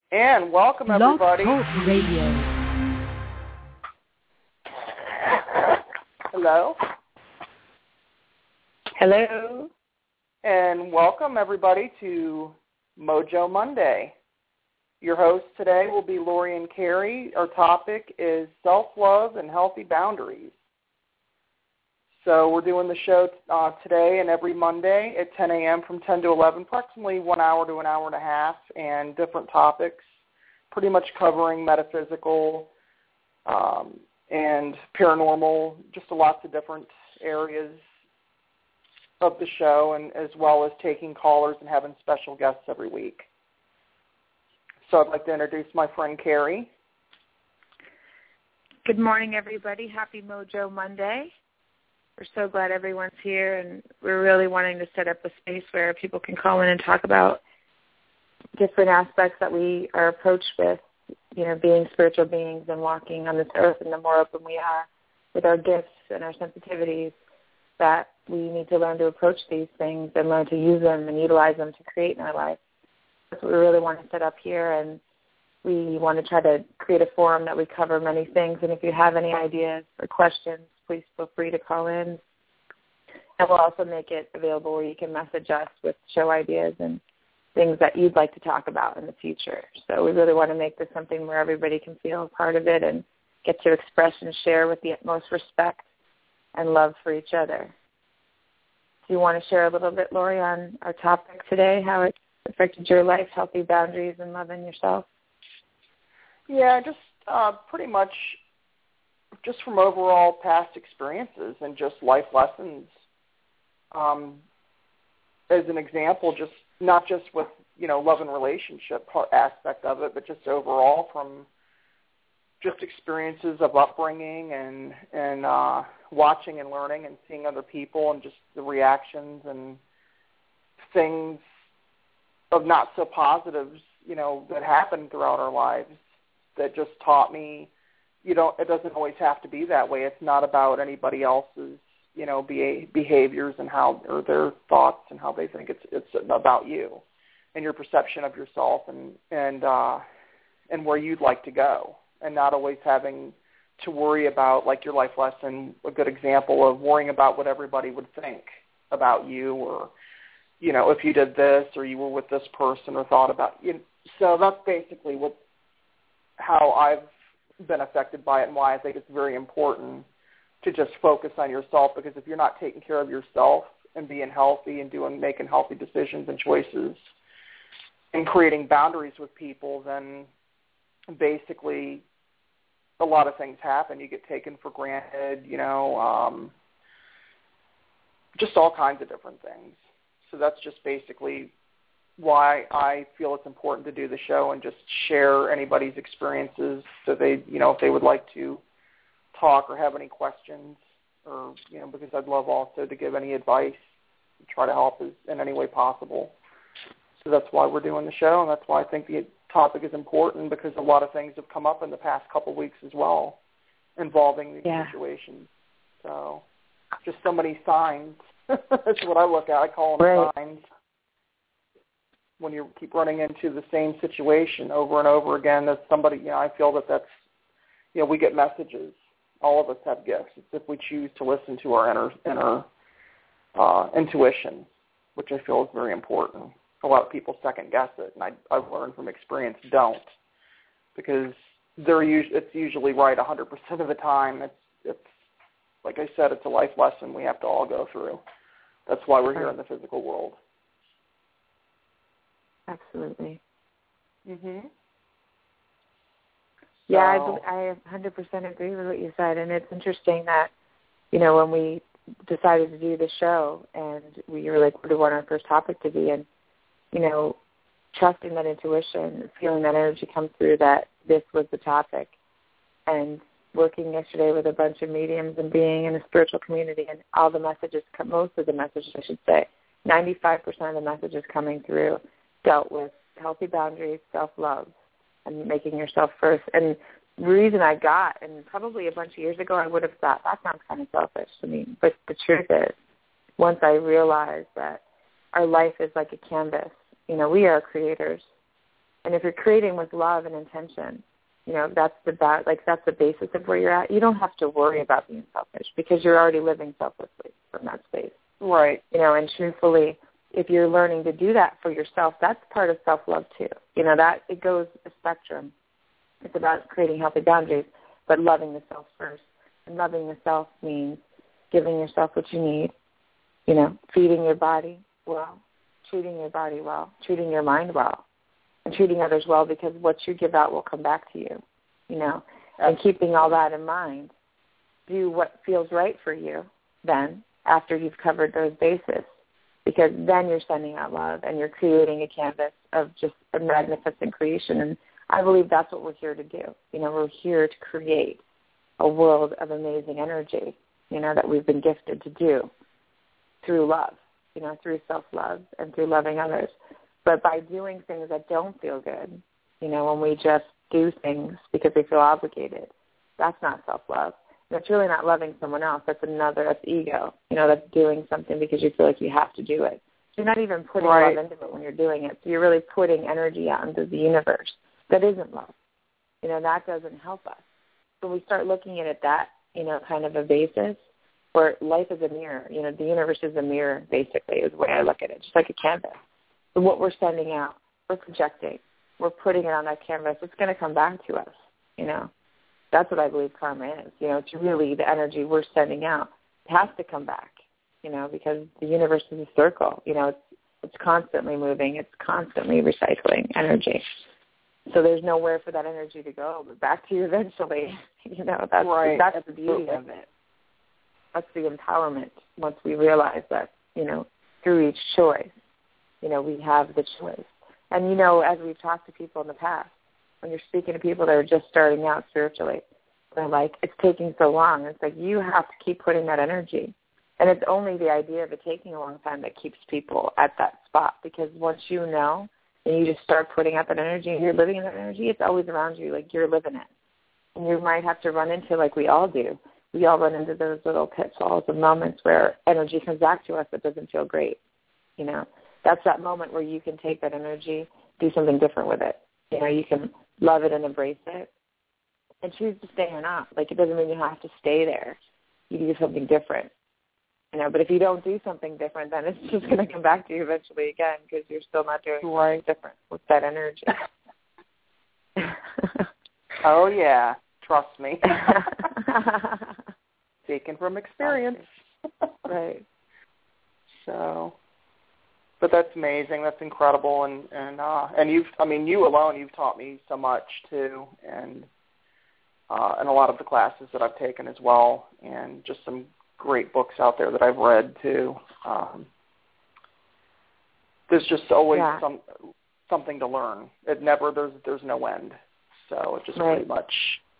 And welcome, everybody. Blog Talk Radio. Hello. Hello. And welcome, everybody, to Mojo Monday. Your host today will be Lori and Carrie. Our topic is self-love and healthy boundaries. So we're doing the show today and every Monday at 10 a.m. from 10 to 11, approximately 1 hour to an hour and a half, and different topics, pretty much covering metaphysical and paranormal, just lots of different areas of the show, and as well as taking callers and having special guests every week. So I'd like to introduce my friend Carrie. Good morning, everybody. Happy Mojo Monday. We're so glad everyone's here, and we're really wanting to set up a space where people can call in and talk about different aspects that we are approached with, you know, being spiritual beings and walking on this earth. And the more open we are with our gifts and our sensitivities, that we need to learn to approach these things and learn to use them and utilize them to create in our life. That's what we really want to set up here, and we want to try to create a forum that we cover many things. And if you have any ideas or questions, please feel free to call in. And we'll also make it available where you can message us with show ideas and things that you'd like to talk about in the future. So we really want to make this something where everybody can feel a part of it and get to express and share with the utmost respect and love for each other. Do you want to share a little bit, Lori, on our topic today, how it affected your life, healthy boundaries and loving yourself? Yeah, just pretty much just from overall past experiences and just life lessons. As an example, just not just with, you know, love and relationship aspect of it, but just overall from just experiences of upbringing and watching and learning and seeing other people and just the reactions and things of not so positives, you know, that happen throughout our lives that just taught me, it doesn't always have to be that way. It's not about anybody else's, you know, behaviors and how, or their thoughts and how they think. It's about you and your perception of yourself and where you'd like to go, and not always having to worry about, like your life lesson, a good example of worrying about what everybody would think about you, or, you know, if you did this or you were with this person or thought about you. So that's basically how I've been affected by it, and why I think it's very important to just focus on yourself, because if you're not taking care of yourself and being healthy and making healthy decisions and choices and creating boundaries with people, then basically a lot of things happen. You get taken for granted, you know, just all kinds of different things. So that's just basically why I feel it's important to do the show and just share anybody's experiences, so they, you know, if they would like to talk or have any questions, or, you know, because I'd love also to give any advice and try to help in any way possible. So that's why we're doing the show, and that's why I think the topic is important, because a lot of things have come up in the past couple of weeks as well involving these situations. So just so many signs. That's what I look at. I call them signs. When you keep running into the same situation over and over again, that somebody, you know, I feel that's, you know, we get messages. All of us have gifts. It's if we choose to listen to our inner intuition, which I feel is very important. A lot of people second guess it, and I've learned from experience, don't, because it's usually right 100% of the time. It's like I said, it's a life lesson we have to all go through. That's why we're here in the physical world. Absolutely. Mhm. Yeah, I 100% agree with what you said, and it's interesting that, you know, when we decided to do the show, and we were like, what do we want our first topic to be, and, you know, trusting that intuition, feeling that energy come through that this was the topic, and working yesterday with a bunch of mediums and being in a spiritual community, and all the messages, most of the messages, I should say, 95% of the messages coming through dealt with healthy boundaries, self-love, and making yourself first. And the reason I got, and probably a bunch of years ago I would have thought, that sounds kind of selfish to me, but the truth is, once I realized that our life is like a canvas, you know, we are creators, And if you're creating with love and intention, that's the basis of where you're at. You don't have to worry about being selfish because you're already living selflessly from that space. Right. And truthfully, if you're learning to do that for yourself, that's part of self-love too. That it goes a spectrum. It's about creating healthy boundaries, but loving the self first. And loving the self means giving yourself what you need, feeding your body well, treating your body well, treating your mind well, and treating others well, because what you give out will come back to you, and keeping all that in mind. Do what feels right for you then after you've covered those bases, because then you're sending out love and you're creating a canvas of just a magnificent creation. And I believe that's what we're here to do. We're here to create a world of amazing energy, that we've been gifted to do through love, through self-love and through loving others. But by doing things that don't feel good, when we just do things because we feel obligated, that's not self-love. That's really not loving someone else. That's ego. That's doing something because you feel like you have to do it. So you're not even putting love into it when you're doing it. So you're really putting energy out into the universe. That isn't love. That doesn't help us. So we start looking at it that, kind of a basis where life is a mirror. The universe is a mirror, basically, is the way I look at it, just like a canvas. So what we're sending out, we're projecting. We're putting it on that canvas. It's going to come back to us, That's what I believe karma is. It's really the energy we're sending out. It has to come back, because the universe is a circle. It's constantly moving. It's constantly recycling energy. So there's nowhere for that energy to go, but back to you eventually. That's right. That's the beauty of it. That's the empowerment once we realize that, through each choice, we have the choice. And, as we've talked to people in the past, when you're speaking to people that are just starting out spiritually, they're like, it's taking so long. It's like you have to keep putting that energy. And it's only the idea of it taking a long time that keeps people at that spot, because once you know and you just start putting out that energy and you're living in that energy, it's always around you, like you're living it. And you might have to run into, like we all do, we all run into those little pitfalls of moments where energy comes back to us that doesn't feel great. That's that moment where you can take that energy, do something different with it. You can love it and embrace it and choose to stay or not. Like, it doesn't mean you have to stay there. You do something different. But if you don't do something different, then it's just going to come back to you eventually again, because you're still not doing anything different with that energy. Oh, yeah. Trust me. Speaking from experience. Right. So, but that's amazing. That's incredible. And you alone, you've taught me so much too, and a lot of the classes that I've taken as well, and just some great books out there that I've read too. There's just always something to learn. There's no end. So it just pretty much,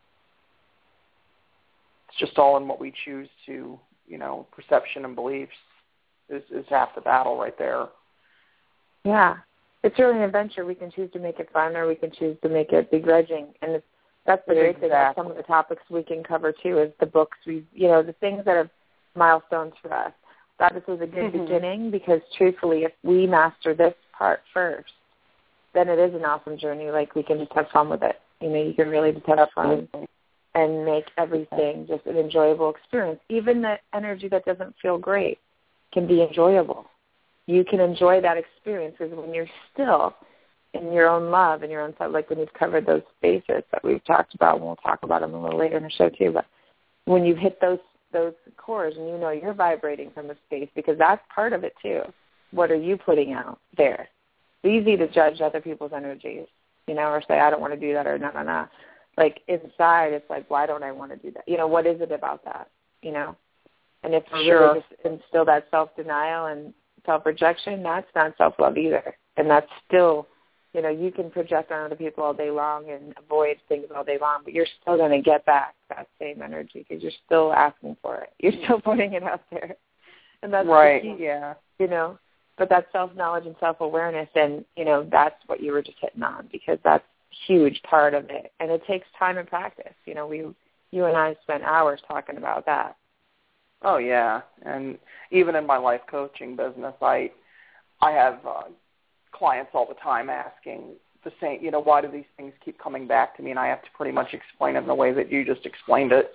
it's just all in what we choose to, perception and beliefs is half the battle right there. Yeah. It's really an adventure. We can choose to make it fun, or we can choose to make it begrudging. And that's the great thing about some of the topics we can cover too, is the books the things that are milestones for us. That this was a good beginning, because truthfully, if we master this part first, then it is an awesome journey. Like, we can just have fun with it. You can really just have fun and make everything just an enjoyable experience. Even the energy that doesn't feel great can be enjoyable. You can enjoy that experience, because when you're still in your own love and your own self, like when you've covered those spaces that we've talked about, and we'll talk about them a little later in the show too, but when you've hit those cores and you're vibrating from the space, because that's part of it too. What are you putting out there? It's easy to judge other people's energies, or say, I don't want to do that, or no. Like, inside, it's like, why don't I want to do that? What is it about that? And if we really just instill that self-denial and self-rejection, that's not self-love either. And that's still, you can project on other people all day long and avoid things all day long, but you're still going to get back that same energy, because you're still asking for it. You're still putting it out there. And that's right, the key, yeah. But that's self-knowledge and self-awareness, and, that's what you were just hitting on, because that's a huge part of it. And it takes time and practice. You and I spent hours talking about that. Oh, yeah. And even in my life coaching business, I have clients all the time asking, the same, why do these things keep coming back to me? And I have to pretty much explain it in the way that you just explained it.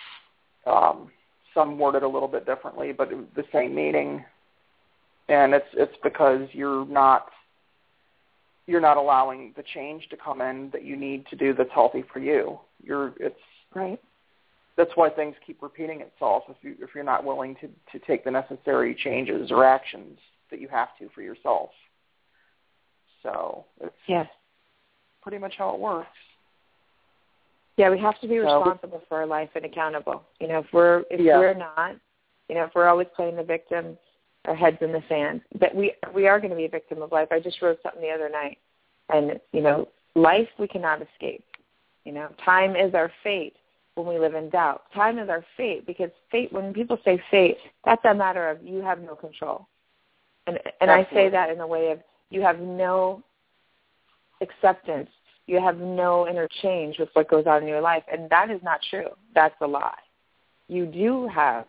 Some worded a little bit differently, but the same meaning. And it's because you're not allowing the change to come in that you need to do that's healthy for you. Right. That's why things keep repeating itself if you're not willing to take the necessary changes or actions that you have to for yourself. So it's pretty much how it works. Yeah, we have to be responsible for our life and accountable. If we're not, if we're always playing the victim, our heads in the sand, that we are going to be a victim of life. I just wrote something the other night, and life we cannot escape. Time is our fate when we live in doubt. Time is our fate because fate. When people say fate, that's a matter of you have no control, and I say that in a way of you have no acceptance. You have no interchange with what goes on in your life, and that is not true. That's a lie. You do have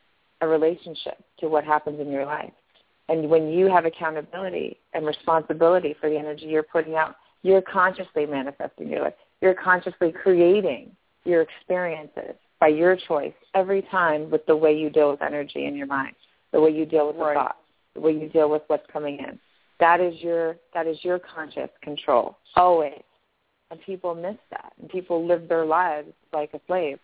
a relationship to what happens in your life. And when you have accountability and responsibility for the energy you're putting out, you're consciously manifesting your life. You're consciously creating your experiences by your choice every time with the way you deal with energy in your mind, the way you deal with the thoughts, the way you deal with what's coming in. That is your conscious control, always. And people miss that. And people live their lives like a slave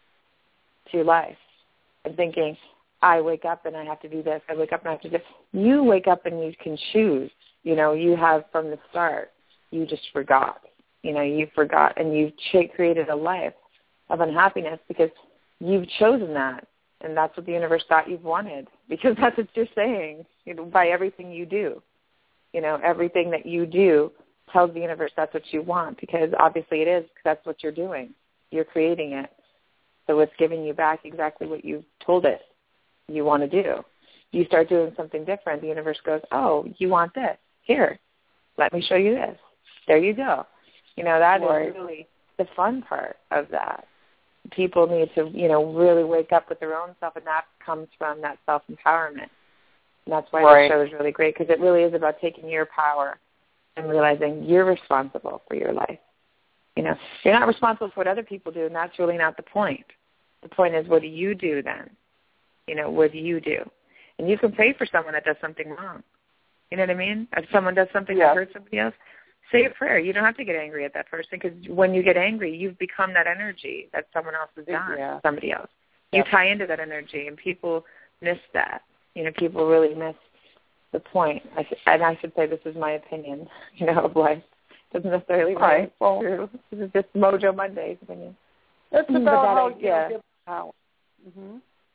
to life and thinking, I wake up and I have to do this. I wake up and I have to do this. You wake up and you can choose. You have from the start. You just forgot. You forgot and you've created a life of unhappiness because you've chosen that. And that's what the universe thought you've wanted because that's what you're saying, by everything you do. Everything that you do tells the universe that's what you want because obviously it is because that's what you're doing. You're creating it. So it's giving you back exactly what you told it you want to do. You start doing something different, the universe goes, oh, you want this. Here, let me show you this. There you go. That is really the fun part of that. People need to, really wake up with their own self, and that comes from that self-empowerment. And that's why the show is really great because it really is about taking your power and realizing you're responsible for your life. You're not responsible for what other people do, and that's really not the point. The point is, what do you do then? What do you do? And you can pray for someone that does something wrong. You know what I mean? If someone does something that hurts somebody else, say a prayer. You don't have to get angry at that person because when you get angry, you've become that energy that someone else has done, somebody else. You tie into that energy, and people miss that. People really miss the point. And I should say this is my opinion, of life. It doesn't necessarily mean it's true. This is just Mojo Monday's opinion. It's about how you give power. Mm-hmm.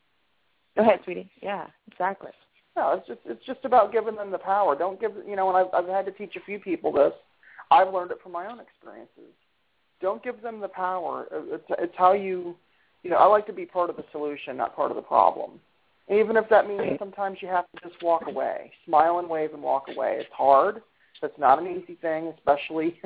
Go ahead, sweetie. Yeah, exactly. No, it's just about giving them the power. Don't give, and I've had to teach a few people this. I've learned it from my own experiences. Don't give them the power. It's how you I like to be part of the solution, not part of the problem. And even if that means sometimes you have to just walk away, smile and wave and walk away. It's hard. That's not an easy thing, especially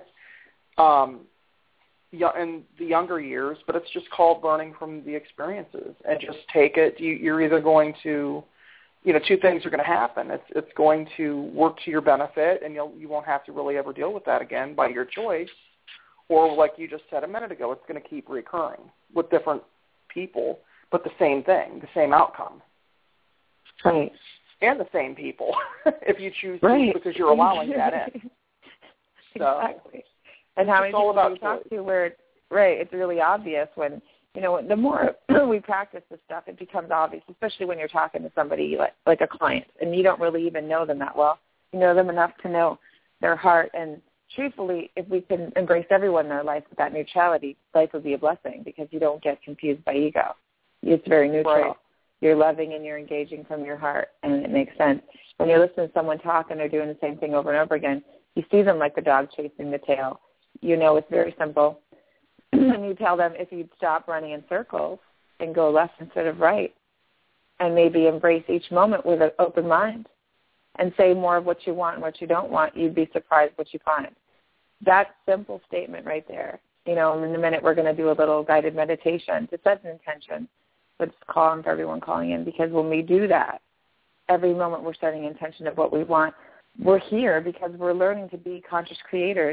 in the younger years, but it's just called learning from the experiences and just take it. You're either going to, two things are going to happen. It's going to work to your benefit, and you won't have to really ever deal with that again by your choice, or like you just said a minute ago, it's going to keep recurring with different people, but the same thing, the same outcome. Right. And the same people, if you choose to, because you're allowing that in. So, exactly. And how many people do you talk to where it's really obvious when, the more we practice this stuff, it becomes obvious, especially when you're talking to somebody like a client, and you don't really even know them that well. You know them enough to know their heart, and truthfully, if we can embrace everyone in our life with that neutrality, life would be a blessing because you don't get confused by ego. It's very neutral. Right. You're loving and you're engaging from your heart, and it makes sense. When you're listening to someone talk and they're doing the same thing over and over again, you see them like the dog chasing the tail. It's very simple. And you tell them if you'd stop running in circles and go left instead of right, and maybe embrace each moment with an open mind and say more of what you want and what you don't want, you'd be surprised what you find. That simple statement right there. In a minute we're going to do a little guided meditation to set an intention. But it's calm for everyone calling in, because when we do that, every moment we're setting intention of what we want. We're here because we're learning to be conscious creators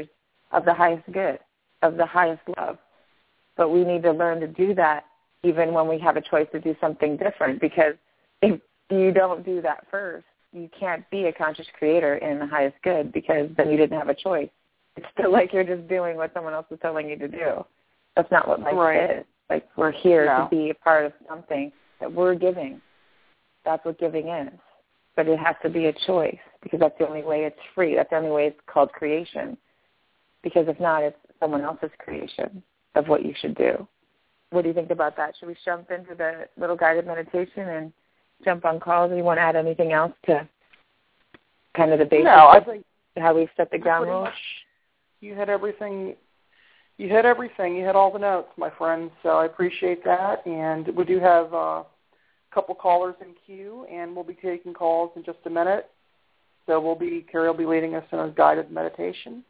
of the highest good, of the highest love. But we need to learn to do that even when we have a choice to do something different, because if you don't do that first, you can't be a conscious creator in the highest good, because then you didn't have a choice. It's still like you're just doing what someone else is telling you to do. That's not what life is. Like, we're here to be a part of something that we're giving. That's what giving is. But it has to be a choice, because that's the only way it's free. That's the only way it's called creation. Because if not, it's someone else's creation of what you should do. What do you think about that? Should we jump into the little guided meditation and jump on calls? Do you want to add anything else to kind of the basics I think how we set the ground rules? You hit everything. You hit everything. You hit all the notes, my friend. So I appreciate that. And we do have a couple callers in queue, and we'll be taking calls in just a minute. So Carrie will be leading us in a guided meditation.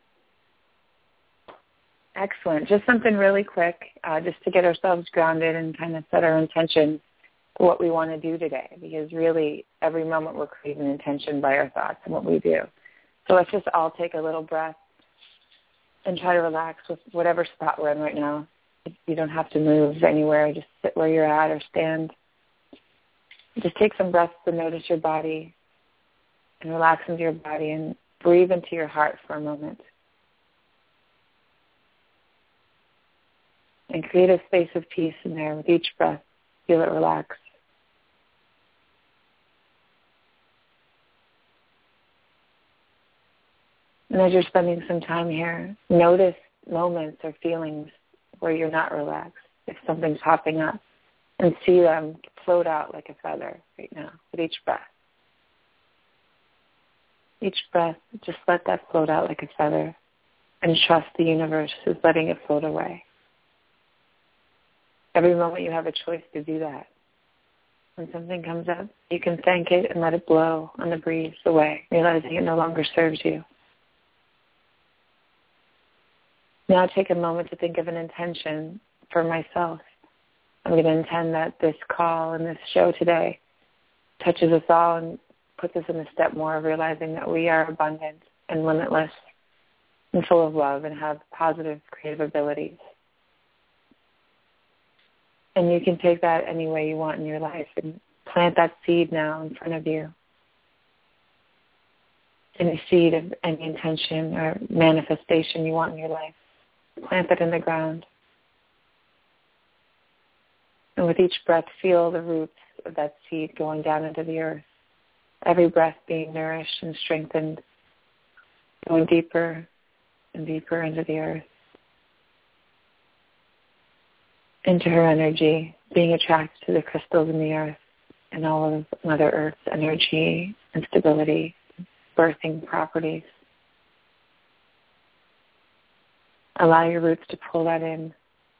Excellent. Just something really quick, just to get ourselves grounded and kind of set our intention for what we want to do today, because really every moment we're creating an intention by our thoughts and what we do. So let's just all take a little breath and try to relax with whatever spot we're in right now. You don't have to move anywhere. Just sit where you're at or stand. Just take some breaths to notice your body and relax into your body and breathe into your heart for a moment. And create a space of peace in there with each breath. Feel it relax. And as you're spending some time here, notice moments or feelings where you're not relaxed, if something's popping up, and see them float out like a feather right now with each breath. Each breath, just let that float out like a feather, and trust the universe is letting it float away. Every moment you have a choice to do that. When something comes up, you can thank it and let it blow on the breeze away, realizing it no longer serves you. Now take a moment to think of an intention for myself. I'm going to intend that this call and this show today touches us all and puts us in a step more of realizing that we are abundant and limitless and full of love and have positive creative abilities. And you can take that any way you want in your life and plant that seed now in front of you. Any seed of any intention or manifestation you want in your life. Plant it in the ground. And with each breath, feel the roots of that seed going down into the earth. Every breath being nourished and strengthened, going deeper and deeper into the earth. Into her energy, being attracted to the crystals in the earth and all of Mother Earth's energy and stability, birthing properties. Allow your roots to pull that in.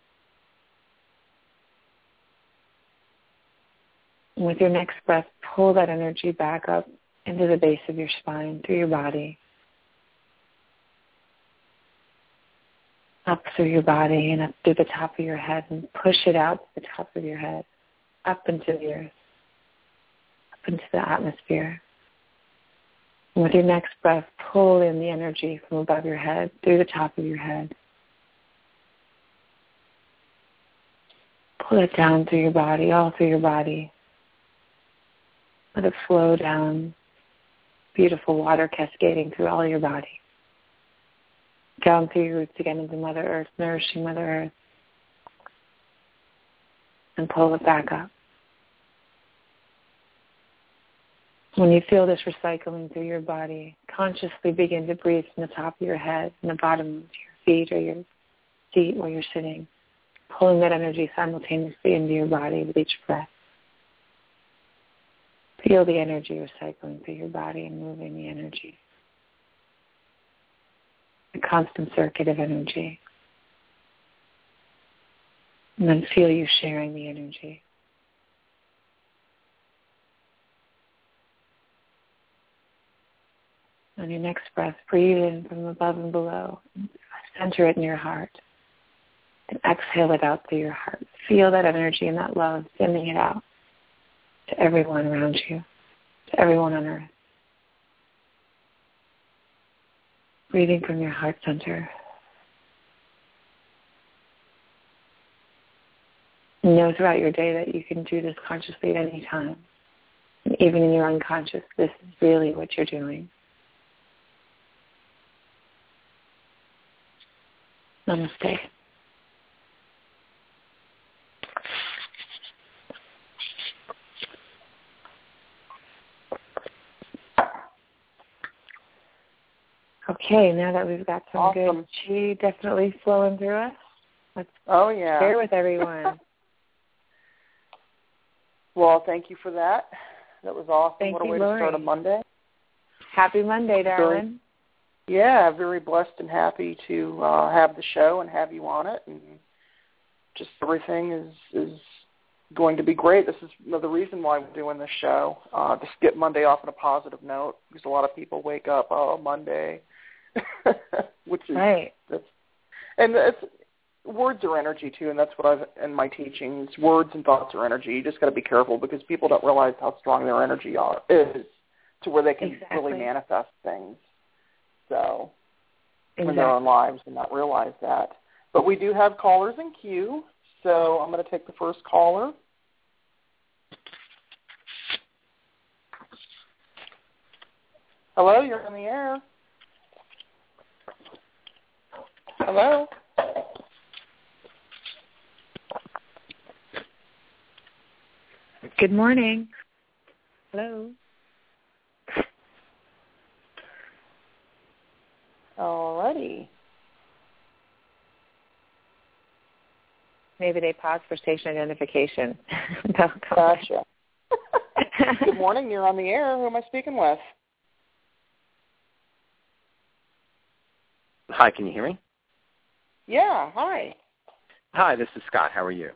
And with your next breath, pull that energy back up into the base of your spine, through your body. Up through your body and up through the top of your head, and push it out to the top of your head, up into the earth, up into the atmosphere. And with your next breath, pull in the energy from above your head, through the top of your head. Pull it down through your body, all through your body. Let it flow down, beautiful water cascading through all your body. Down through your roots again into Mother Earth, nourishing Mother Earth. And pull it back up. When you feel this recycling through your body, consciously begin to breathe from the top of your head and the bottom of your feet or your seat where you're sitting, pulling that energy simultaneously into your body with each breath. Feel the energy recycling through your body and moving the energy. A constant circuit of energy. And then feel you sharing the energy. On your next breath, breathe in from above and below. Center it in your heart. And exhale it out through your heart. Feel that energy and that love, sending it out to everyone around you, to everyone on earth. Breathing from your heart center. Know throughout your day that you can do this consciously at any time. Even in your unconscious, this is really what you're doing. Namaste. Okay, now that we've got some good chi definitely flowing through us, let's share with everyone. Well, thank you for that. That was awesome. Thank what a you, way Lori. To start a Monday. Happy Monday, darling. Very blessed and happy to have the show and have you on it. And just everything is going to be great. This is the reason why we're doing this show, just get Monday off on a positive note, because a lot of people wake up, Monday, which is right. It's words are energy too, and that's what I've in my teachings. Words and thoughts are energy. You just got to be careful because people don't realize how strong their energy is to where they can really manifest things. So in their own lives and not realize that. But we do have callers in queue, so I'm going to take the first caller. Hello, you're on the air. Hello. Good morning. Hello. Alrighty. Maybe they paused for station identification. Gotcha. Good morning. You're on the air. Who am I speaking with? Hi, can you hear me? Yeah, hi. Hi, this is Scott. How are you?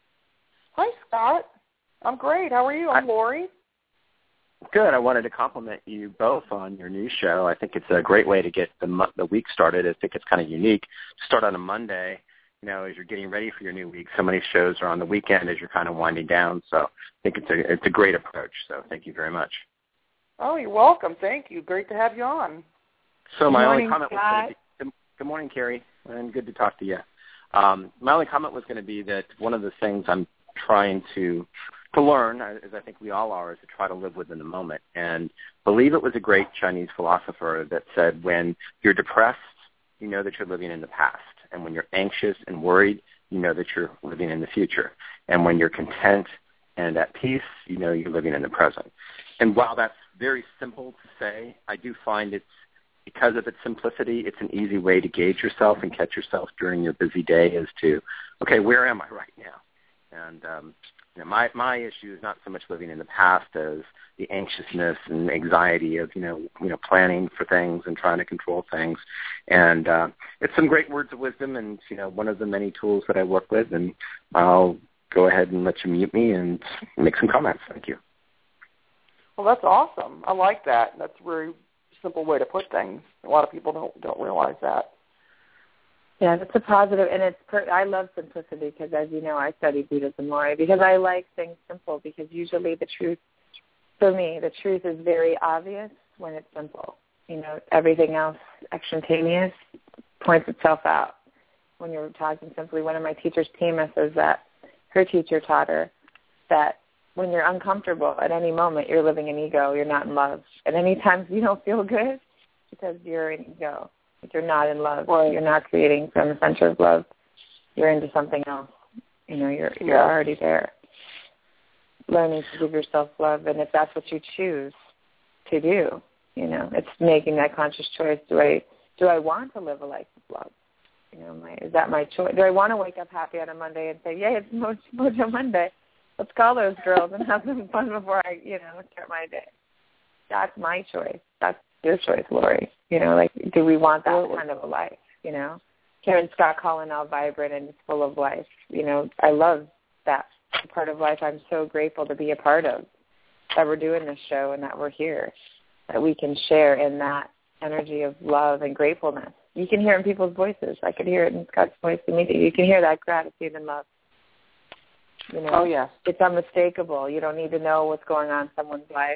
Hi, Scott. I'm great. How are you? I'm Lori. Good. I wanted to compliment you both on your new show. I think it's a great way to get the week started. I think it's kind of unique to start on a Monday, as you're getting ready for your new week. So many shows are on the weekend as you're kind of winding down. So I think it's a great approach. So thank you very much. Oh, you're welcome. Thank you. Great to have you on. So my only comment was going to be, good morning, Carrie, and good to talk to you. My only comment was going to be that one of the things I'm trying to learn, as I think we all are, is to try to live within the moment. And believe it was a great Chinese philosopher that said, when you're depressed, you know that you're living in the past. And when you're anxious and worried, you know that you're living in the future. And when you're content and at peace, you know you're living in the present. And while that's very simple to say, I do find it's, because of its simplicity, it's an easy way to gauge yourself and catch yourself during your busy day as to, okay, where am I right now? And my issue is not so much living in the past as the anxiousness and anxiety of planning for things and trying to control things. And it's some great words of wisdom, and one of the many tools that I work with. And I'll go ahead and let you mute me and make some comments. Thank you. Well, that's awesome. I like that. That's a very simple way to put things. A lot of people don't realize that. Yeah, that's a positive, and I love simplicity because, as you know, I study Buddhism, Lori, because I like things simple, because usually the truth, for me, the truth is very obvious when it's simple. Everything else, extraneous, points itself out when you're talking simply. One of my teachers, Tima, says that her teacher taught her that when you're uncomfortable at any moment, you're living in ego, you're not in love. And any times you don't feel good, because you're in ego. You're not in love. Right. You're not creating from the center of love. You're into something else. You're already there. Learning to give yourself love, and if that's what you choose to do, it's making that conscious choice. Do I want to live a life of love? Is that my choice? Do I want to wake up happy on a Monday and say, "Yay, it's Mojo Monday. Let's call those girls and have some fun before I, start my day." That's my choice. That's your choice, Lori. Do we want that kind of a life? Karen Scott calling all vibrant and full of life. I love that part of life. I'm so grateful to be a part of, that we're doing this show and that we're here, that we can share in that energy of love and gratefulness. You can hear it in people's voices. I could hear it in Scott's voice immediately. You can hear that gratitude and love. Oh, yes. It's unmistakable. You don't need to know what's going on in someone's life,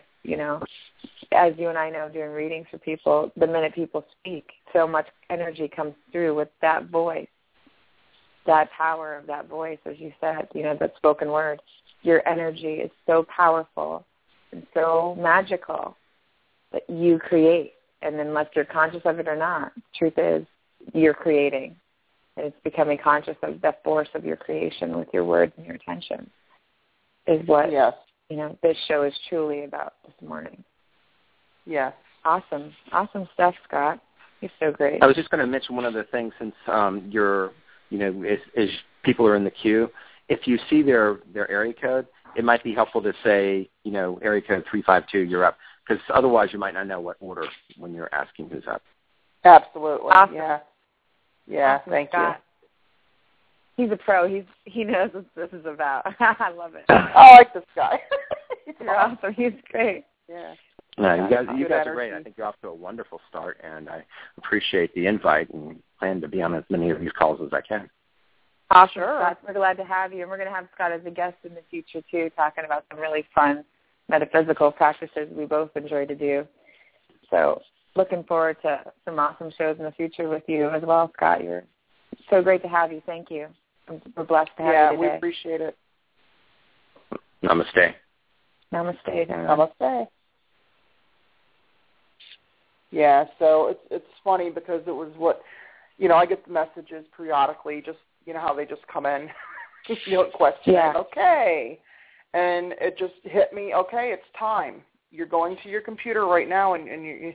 As you and I know, doing readings for people, the minute people speak, so much energy comes through with that voice. that power of that voice, as you said, that spoken word. Your energy is so powerful and so magical that you create. And unless you're conscious of it or not, the truth is you're creating. And it's becoming conscious of the force of your creation with your words and your attention is what, this show is truly about this morning. Yes. Awesome. Awesome stuff, Scott. You're so great. I was just going to mention one other thing since you're, as people are in the queue, if you see their area code, it might be helpful to say, area code 352, you're up, because otherwise you might not know what order when you're asking who's up. Absolutely. Awesome. Yeah, awesome, thank Scott. You. He's a pro. He knows what this is about. I love it. I like this guy. You're awesome. He's great. Yeah. No, you guys are great. I think you're off to a wonderful start, and I appreciate the invite and plan to be on as many of these calls as I can. Awesome, sure. Scott. We're glad to have you, and we're going to have Scott as a guest in the future, too, talking about some really fun metaphysical practices we both enjoy to do. So looking forward to some awesome shows in the future with you as well, Scott. You're so great to have you. Thank you. We're blessed to have you today. Yeah, we appreciate it. Namaste. Namaste. Namaste. Yeah, so it's funny because it was what, I get the messages periodically, just, how they just come in, questioning, okay. And it just hit me, okay, it's time. You're going to your computer right now, and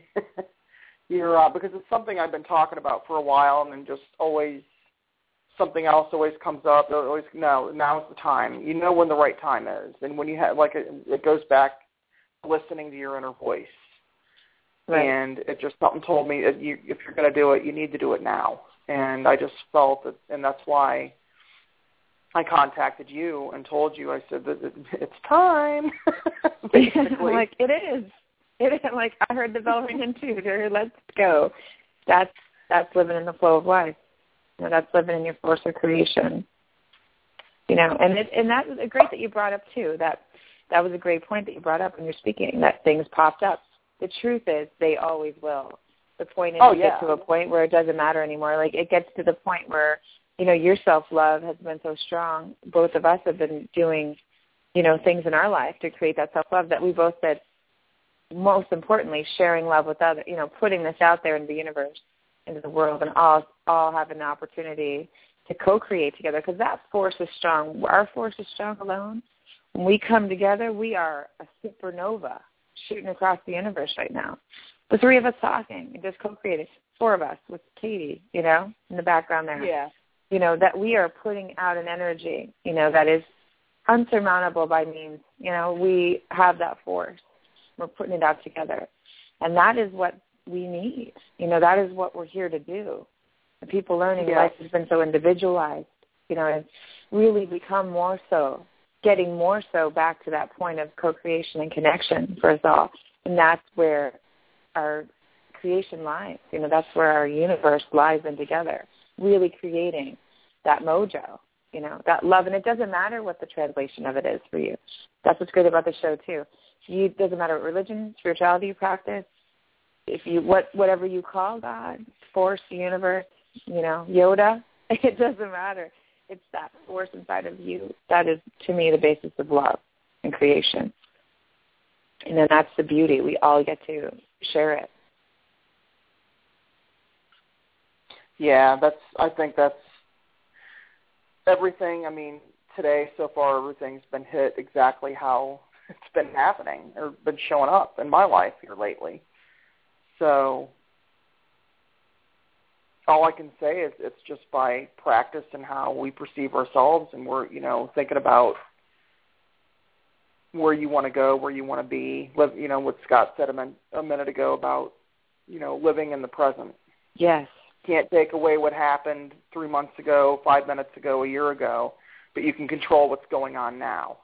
you're because it's something I've been talking about for a while, and then just always something else always comes up. Always, no, now's the time. You know when the right time is, and when you have it goes back to listening to your inner voice. Right. And it just something told me that if you're going to do it, you need to do it now. And I just felt that, and that's why I contacted you and told you. I said that it's time. Basically, like it is. It is. Like I heard the bell ringing too. Let's go. That's living in the flow of life. That's living in your force of creation. And that was great that you brought up too. That was a great point that you brought up when you're speaking. That things popped up. The truth is, they always will. The point is to get to a point where it doesn't matter anymore. Like, it gets to the point where, your self-love has been so strong. Both of us have been doing, things in our life to create that self-love that we both said, most importantly, sharing love with others, putting this out there in the universe, into the world, and all have an opportunity to co-create together because that force is strong. Our force is strong alone. When we come together, we are a supernova shooting across the universe right now. The three of us talking and just co-creating. 4 of us with Katie, in the background there. Yeah. That we are putting out an energy, that is unsurmountable by means. We have that force. We're putting it out together. And that is what we need. That is what we're here to do. And people learning life has been so individualized, and really become more so, getting more so back to that point of co-creation and connection for us all. And that's where our creation lies. That's where our universe lies in together, really creating that mojo, that love. And it doesn't matter what the translation of it is for you. That's what's great about the show, too. It doesn't matter what religion, spirituality you practice, whatever you call God, force, universe, Yoda, it doesn't matter. It's that force inside of you that is, to me, the basis of love and creation. And then that's the beauty. We all get to share it. Yeah, I think that's everything. I mean, today so far, everything's been hit exactly how it's been happening or been showing up in my life here lately. So all I can say is it's just by practice and how we perceive ourselves, and we're, thinking about where you want to go, where you want to be, live, what Scott said a minute ago about, living in the present. Yes. Can't take away what happened 3 months ago, 5 minutes ago, a year ago, but you can control what's going on now.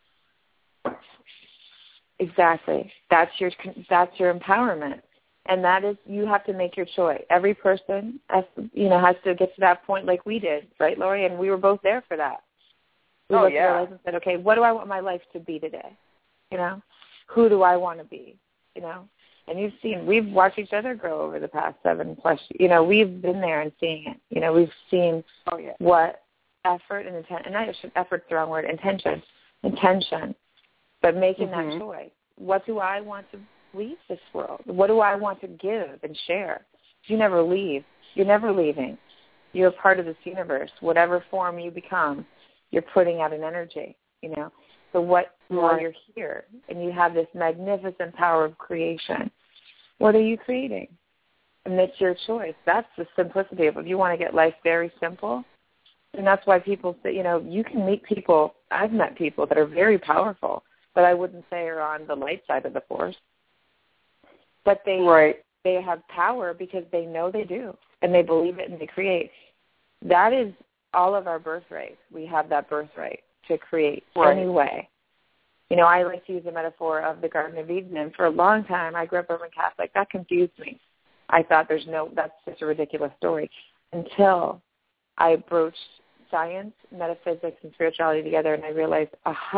Exactly. That's your empowerment. And that is, you have to make your choice. Every person has to get to that point like we did, right, Lori? And we were both there for that. We looked at our lives and said, okay, what do I want my life to be today? Who do I want to be? And we've watched each other grow over the past 7+. We've been there and seeing it. We've seen what effort and intent, and not just effort's the wrong word, intention, but making that choice. What do I want to leave this world? What do I want to give and share? You never leave. You're never leaving. You're a part of this universe. Whatever form you become, you're putting out an energy, So while you're here and you have this magnificent power of creation, what are you creating? And it's your choice. That's the simplicity of it. If you want to get life very simple, and that's why people say, you can meet people. I've met people that are very powerful, but I wouldn't say are on the light side of the force. But they have power because they know they do, and they believe it, and they create. That is all of our birthright. We have that birthright to create any way. I like to use the metaphor of the Garden of Eden, and for a long time, I grew up Roman Catholic. That confused me. I thought that's just a ridiculous story, until I broached science, metaphysics, and spirituality together, and I realized,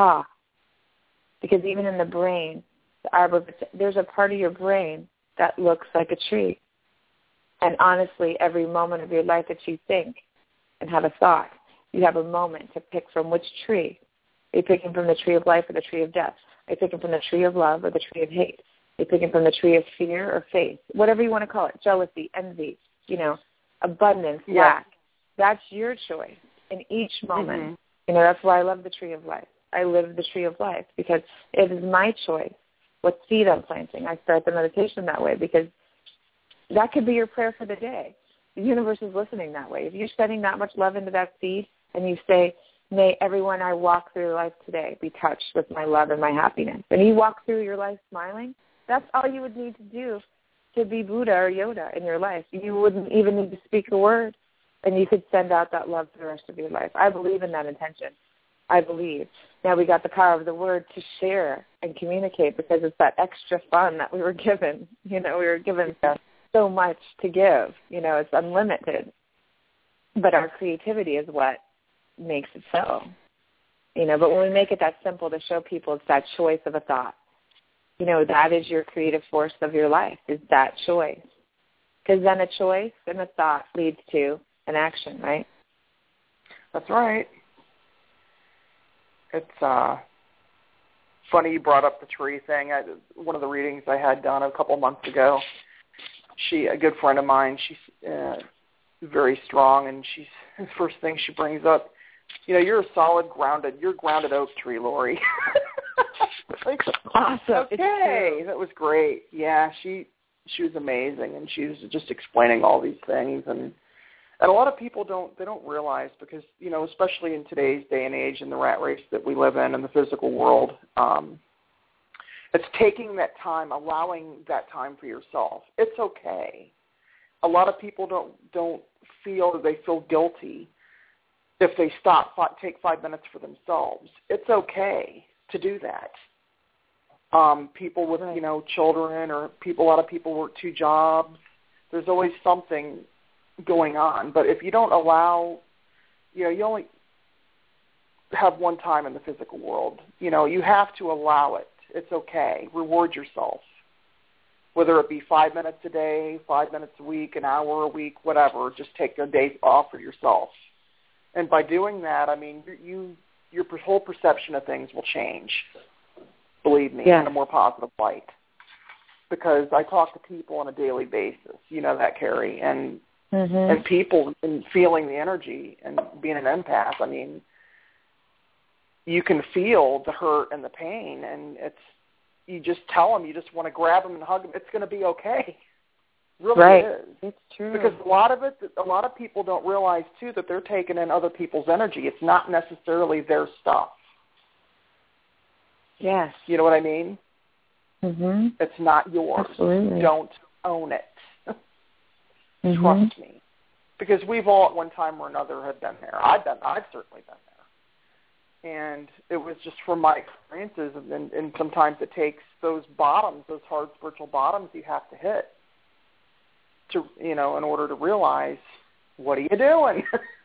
because even in the brain, there's a part of your brain that looks like a tree. And honestly, every moment of your life that you think and have a thought, you have a moment to pick from which tree. Are you picking from the tree of life or the tree of death? Are you picking from the tree of love or the tree of hate? Are you picking from the tree of fear or faith? Whatever you want to call it, jealousy, envy, abundance, lack. That's your choice in each moment. That's why I love the tree of life. I live the tree of life because it is my choice what seed I'm planting. I start the meditation that way because that could be your prayer for the day. The universe is listening that way. If you're sending that much love into that seed and you say, may everyone I walk through life today be touched with my love and my happiness, and you walk through your life smiling, that's all you would need to do to be Buddha or Yoda in your life. You wouldn't even need to speak a word, and you could send out that love for the rest of your life. I believe in that intention. I believe. Now we got the power of the word to share and communicate because it's that extra fun that we were given. We were given so much to give. It's unlimited. But our creativity is what makes it so. But when we make it that simple to show people it's that choice of a thought, that is your creative force of your life, is that choice. Because then a choice and a thought leads to an action, right? That's right. It's funny you brought up the tree thing. One of the readings I had done a couple months ago, a good friend of mine, she's very strong, and the first thing she brings up, you're a you're grounded oak tree, Lori. Like, awesome. Okay, that was great. Yeah, she was amazing, and she was just explaining all these things, and a lot of people don't realize because, especially in today's day and age in the rat race that we live in the physical world, it's taking that time, allowing that time for yourself. It's okay. A lot of people don't feel that they feel guilty if they take 5 minutes for themselves. It's okay to do that. People with, children or a lot of people work 2 jobs. There's always something going on. But if you don't allow, you only have one time in the physical world. You have to allow it. It's okay. Reward yourself. Whether it be 5 minutes a day, 5 minutes a week, an hour a week, whatever, just take a day off for yourself. And by doing that, your whole perception of things will change. Believe me, in a more positive light. Because I talk to people on a daily basis. You know that, Carrie, and people and feeling the energy and being an empath. You can feel the hurt and the pain, and you just tell them, you just want to grab them and hug them. It's going to be okay. Really right. It is. It's true. Because a lot of people don't realize too that they're taking in other people's energy. It's not necessarily their stuff. Yes. You know what I mean? Mm-hmm. It's not yours. Absolutely. Don't own it. Trust me. Because we've all at one time or another have been there. I've certainly been there. And it was just from my experiences, and sometimes it takes those bottoms, those hard spiritual bottoms you have to hit to, in order to realize, what are you doing?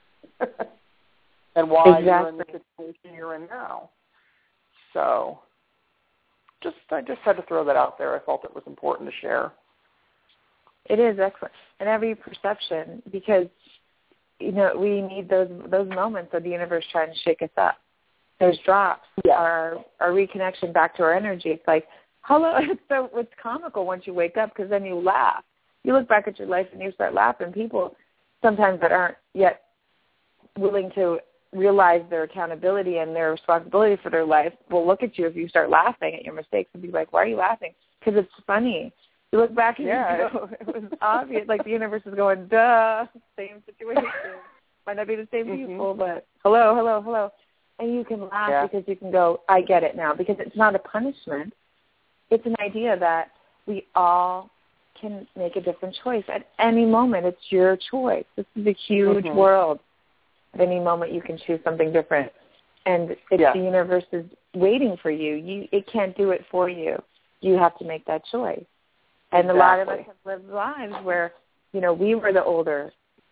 And why you're in the situation you're in now. So I just had to throw that out there. I felt it was important to share. It is excellent. And every perception, because, we need those moments of the universe trying to shake us up. Those drops, our reconnection back to our energy. It's like, hello. So it's comical once you wake up because then you laugh. You look back at your life and you start laughing. People sometimes that aren't yet willing to realize their accountability and their responsibility for their life will look at you if you start laughing at your mistakes and be like, why are you laughing? Because it's funny. You look back and you go, it was obvious. Like the universe is going, duh, same situation. Might not be the same people, but hello. And you can laugh because you can go, I get it now. Because it's not a punishment. It's an idea that we all can make a different choice at any moment. It's your choice. This is a huge world. At any moment you can choose something different. And it's the universe is waiting for you. It can't do it for you. You have to make that choice. And a lot of us have lived lives where, we were the older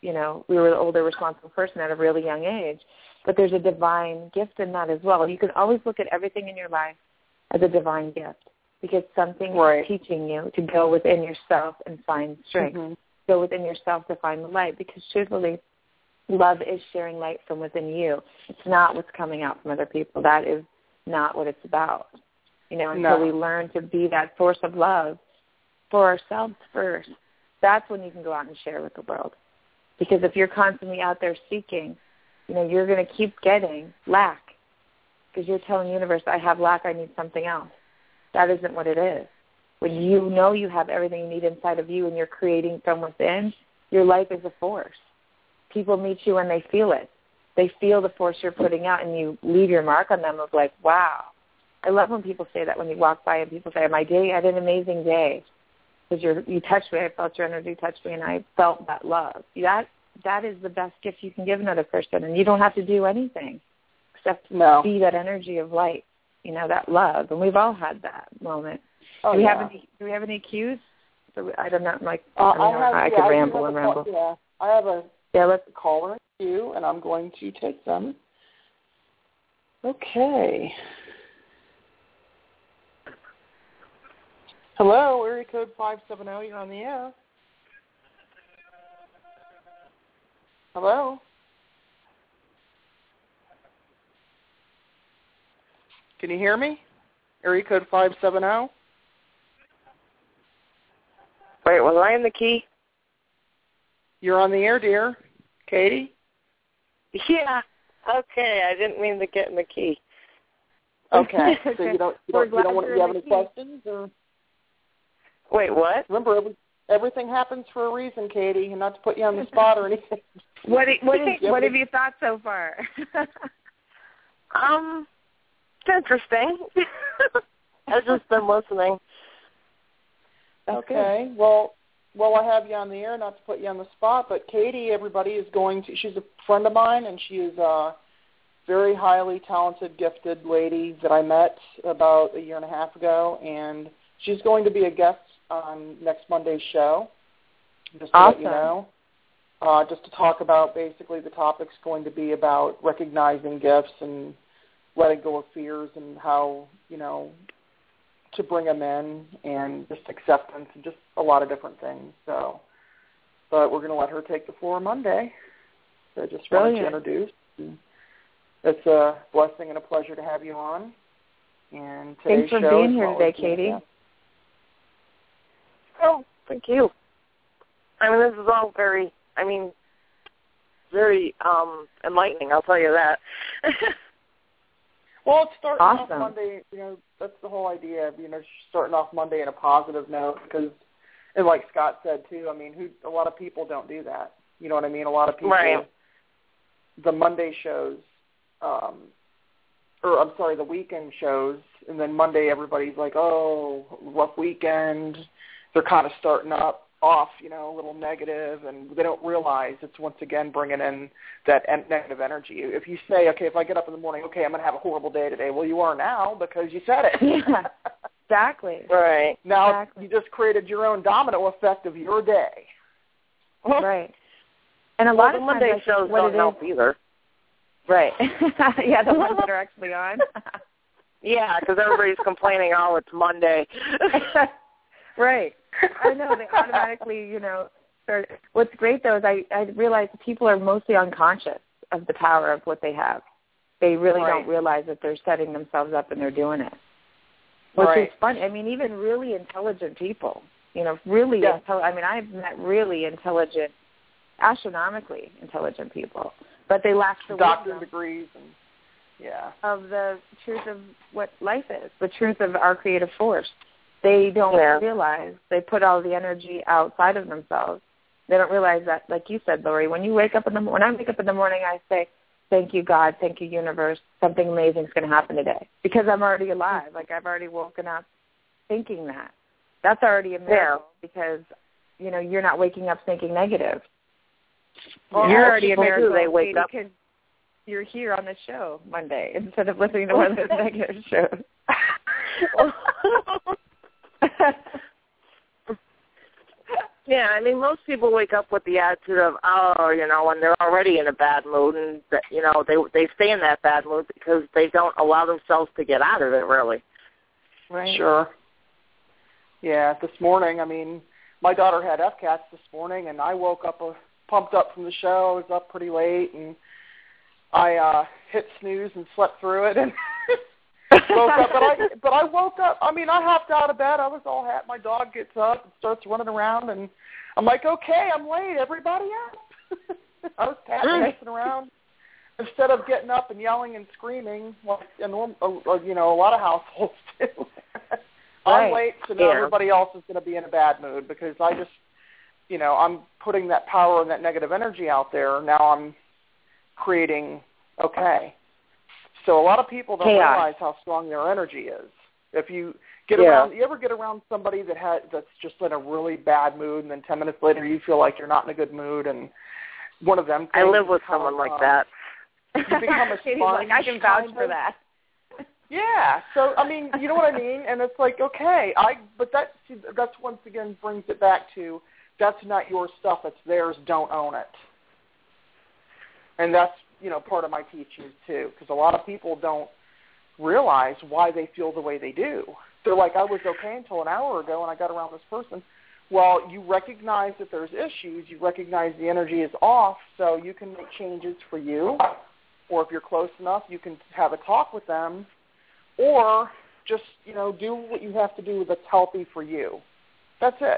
responsible person at a really young age. But there's a divine gift in that as well. You can always look at everything in your life as a divine gift because something is teaching you to go within yourself and find strength. Go within yourself to find the light because truthfully, love is sharing light from within you. It's not what's coming out from other people. That is not what it's about. Until we learn to be that source of love for ourselves first, that's when you can go out and share with the world. Because if you're constantly out there seeking, you're going to keep getting lack because you're telling the universe, I have lack, I need something else. That isn't what it is. When you know you have everything you need inside of you and you're creating from within, your life is a force. People meet you when they feel it. They feel the force you're putting out and you leave your mark on them of like, wow. I love when people say that when you walk by and people say, my day, I had an amazing day because you touched me, I felt your energy touch me, and I felt that love. That is the best gift you can give another person, and you don't have to do anything except be that energy of light, that love. And we've all had that moment. Do we have any cues? So I don't know, I could ramble and ramble. I have let's caller in queue, and I'm going to take them. Okay. Hello, area code 570. You're on the air. Hello. Can you hear me? Area code 570. Wait, was I in the key? You're on the air, dear. Katie? Yeah. Okay, I didn't mean to get in the key. Okay. So you don't want to have any questions? Or? Wait, what? Remember, everything happens for a reason, Katie, and not to put you on the spot or anything. What have you thought so far? It's interesting. I've just been listening. Okay. Well, I have you on the air, not to put you on the spot, but Katie, everybody is she's a friend of mine, and she is a very highly talented, gifted lady that I met about a year and a half ago, and she's going to be a guest on next Monday's show, just to let you know. Just to talk about, basically, the topic's going to be about recognizing gifts and letting go of fears and how, to bring them in and just acceptance and just a lot of different things. So, but we're going to let her take the floor Monday. So I just wanted to introduce. It's a blessing and a pleasure to have you on. And today's Thanks for being here today, Katie. Oh, thank you. This is all very enlightening, I'll tell you that. Well, it's starting off Monday, that's the whole idea of, starting off Monday in a positive note because, and like Scott said too, a lot of people don't do that. You know what I mean? A lot of people, the Monday shows, the weekend shows, and then Monday everybody's like, oh, rough weekend. They're kind of starting off, a little negative, and they don't realize it's once again bringing in that negative energy. If you say, okay, if I get up in the morning, okay, I'm going to have a horrible day today. Well, you are now because you said it. Yeah, exactly. Right. Now you just created your own domino effect of your day. Right. And a lot of Monday shows don't help either. Right. Yeah, the ones that are actually on. Yeah, because everybody's complaining, oh, it's Monday. Right. I know. They automatically, What's great, though, is I realize people are mostly unconscious of the power of what they have. They really don't realize that they're setting themselves up and they're doing it, which is funny. I mean, even really intelligent people, really I mean, I've met really intelligent, astronomically intelligent people, but they lack the doctorate degrees and of the truth of what life is, the truth of our creative force. They don't realize they put all the energy outside of themselves. They don't realize that, like you said, Lori, when I wake up in the morning, I say, thank you, God, thank you, universe, something amazing is going to happen today, because I'm already alive. Like, I've already woken up thinking that. That's already a miracle, because, you're not waking up thinking negative. Well, you're already a miracle. They wake up. Because you're here on the show Monday instead of listening to one of those negative shows. Yeah, I mean, most people wake up with the attitude of, and they're already in a bad mood, and they stay in that bad mood because they don't allow themselves to get out of it, really. Right. Sure. Yeah, this morning, I mean, my daughter had FCATs this morning, and I woke up pumped up from the show. I was up pretty late, and I hit snooze and slept through it, and woke up. But I woke up. I mean, I hopped out of bed. I was all happy. My dog gets up and starts running around, and I'm like, okay, I'm late. Everybody up. I was messing around instead of getting up and yelling and screaming like a lot of households do. I'm late, so now everybody else is going to be in a bad mood because I just, I'm putting that power and that negative energy out there. Now I'm creating So a lot of people don't realize how strong their energy is. If you get around, you ever get around somebody that's just in a really bad mood, and then 10 minutes later you feel like you're not in a good mood, and one of them. I live with someone like that. You become a sponge. I can vouch for that. Yeah. So I mean, you know what I mean, and it's like but that's once again brings it back to that's not your stuff. It's theirs. Don't own it. And that's part of my teachings too, because a lot of people don't realize why they feel the way they do. They're like, I was okay until an hour ago, and I got around this person. Well, you recognize that there's issues. You recognize the energy is off, so you can make changes for you. Or if you're close enough, you can have a talk with them, or just do what you have to do that's healthy for you. That's it.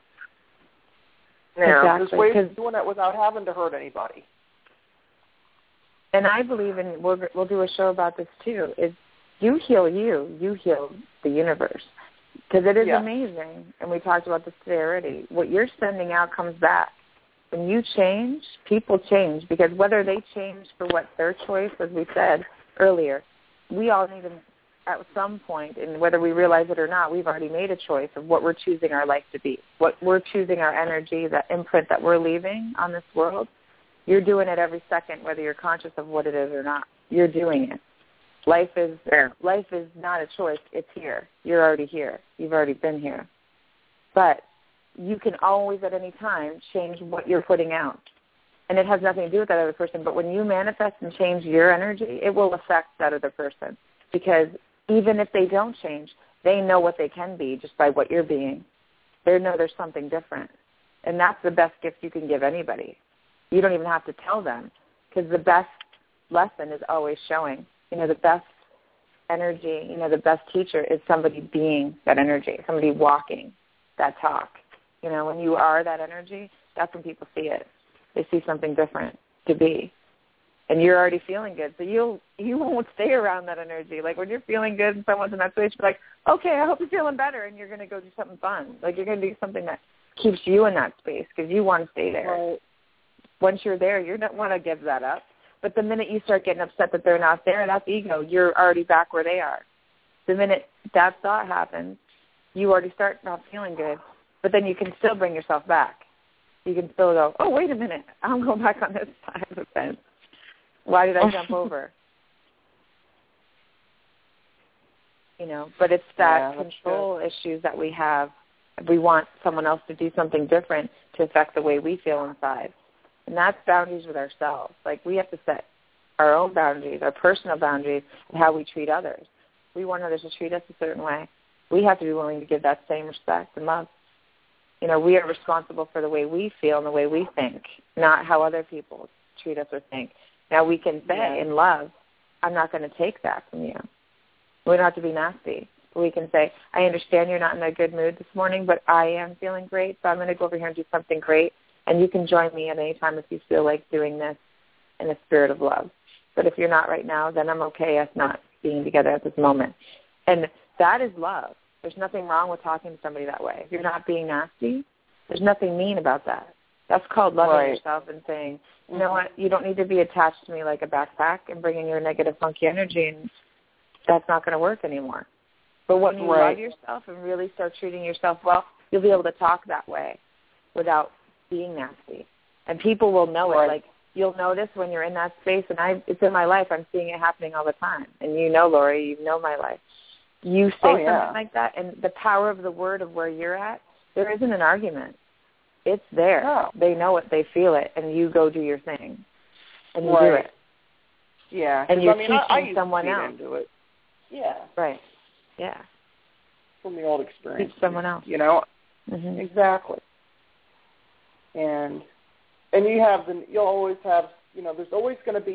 Yeah, exactly. There's ways of doing it without having to hurt anybody. And I believe in, we'll do a show about this too, is you heal you heal the universe. Because it is amazing, and we talked about this today already, what you're sending out comes back. When you change, people change, because whether they change for what their choice, as we said earlier, we all need them at some point, and whether we realize it or not, we've already made a choice of what we're choosing our life to be, what we're choosing our energy, that imprint that we're leaving on this world. You're doing it every second, whether you're conscious of what it is or not. You're doing it. Life is not a choice. It's here. You're already here. You've already been here. But you can always at any time change what you're putting out. And it has nothing to do with that other person. But when you manifest and change your energy, it will affect that other person. Because even if they don't change, they know what they can be just by what you're being. They know there's something different. And that's the best gift you can give anybody. You don't even have to tell them, because the best lesson is always showing. The best energy, the best teacher is somebody being that energy, somebody walking that talk. When you are that energy, that's when people see it. They see something different to be. And you're already feeling good, so you won't stay around that energy. Like when you're feeling good and someone's in that space, you're like, okay, I hope you're feeling better, and you're going to go do something fun. Like you're going to do something that keeps you in that space because you want to stay there. Right. Once you're there, you don't want to give that up. But the minute you start getting upset that they're not there, that's ego. You're already back where they are. The minute that thought happens, you already start not feeling good. But then you can still bring yourself back. You can still go, oh, wait a minute, I'm going back on this side of the fence. Why did I jump over? But it's that control issues that we have. We want someone else to do something different to affect the way we feel inside. And that's boundaries with ourselves. Like we have to set our own boundaries, our personal boundaries, and how we treat others. We want others to treat us a certain way. We have to be willing to give that same respect and love. We are responsible for the way we feel and the way we think, not how other people treat us or think. Now, we can say in love, I'm not going to take that from you. We don't have to be nasty. But we can say, I understand you're not in a good mood this morning, but I am feeling great, so I'm going to go over here and do something great, and you can join me at any time if you feel like doing this in a spirit of love. But if you're not right now, then I'm okay us not being together at this moment. And that is love. There's nothing wrong with talking to somebody that way. If you're not being nasty, there's nothing mean about that. That's called loving yourself and saying, you know what, you don't need to be attached to me like a backpack and bringing your negative, funky energy, and that's not going to work anymore. But when you love yourself and really start treating yourself well, you'll be able to talk that way without being nasty. And people will know it. Like, you'll notice when you're in that space, and it's in my life. I'm seeing it happening all the time. And Lori, you know my life. You say something like that, and the power of the word of where you're at, there isn't an argument. It's there. No. They know it. They feel it. And you go do your thing. And you do it. Yeah. And you're teaching someone else. Into it. Yeah. Right. Yeah. From the old experience. Teach someone else. Mm-hmm. Exactly. And you'll always have, there's always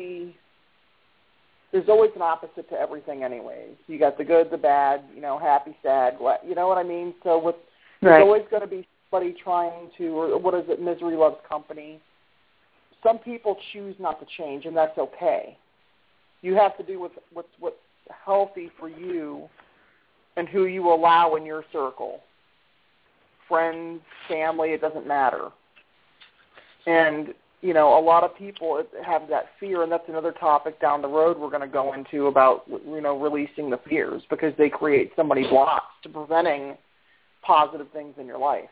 an opposite to everything anyways. You got the good, the bad, happy, sad, you know what I mean? So there's always going to be somebody trying to, or what is it, misery loves company. Some people choose not to change, and that's okay. You have to do what's healthy for you and who you allow in your circle. Friends, family, it doesn't matter. And, a lot of people have that fear, and that's another topic down the road we're going to go into about, releasing the fears, because they create so many blocks to preventing positive things in your life.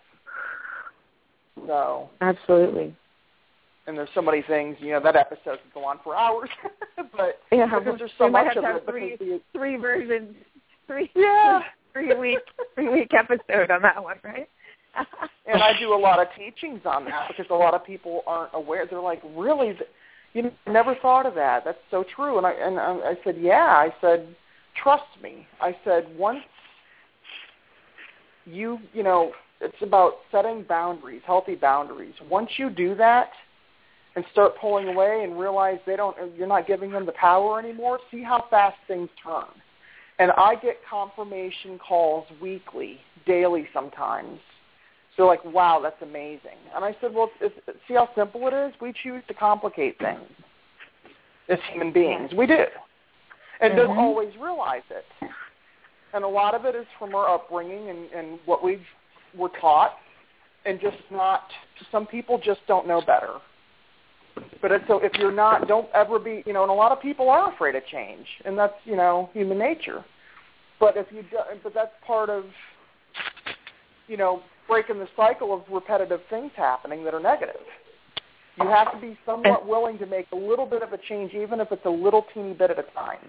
So absolutely. And there's so many things, that episode could go on for hours, but because there's so much of it. Three versions, three-week episode on that one, right? And I do a lot of teachings on that because a lot of people aren't aware. They're like, really? Never thought of that. That's so true. And I said, yeah. I said, trust me. I said, once it's about setting boundaries, healthy boundaries. Once you do that and start pulling away and realize you're not giving them the power anymore, see how fast things turn. And I get confirmation calls weekly, daily sometimes. So like, wow, that's amazing. And I said, well, see how simple it is? We choose to complicate things as human beings. We do. And don't always realize it. And a lot of it is from our upbringing and what we're taught, and just not, some people just don't know better. But if you're not, don't ever be, and a lot of people are afraid of change, and that's, human nature. But but that's part of, breaking the cycle of repetitive things happening that are negative. You have to be somewhat willing to make a little bit of a change, even if it's a little teeny bit at a time.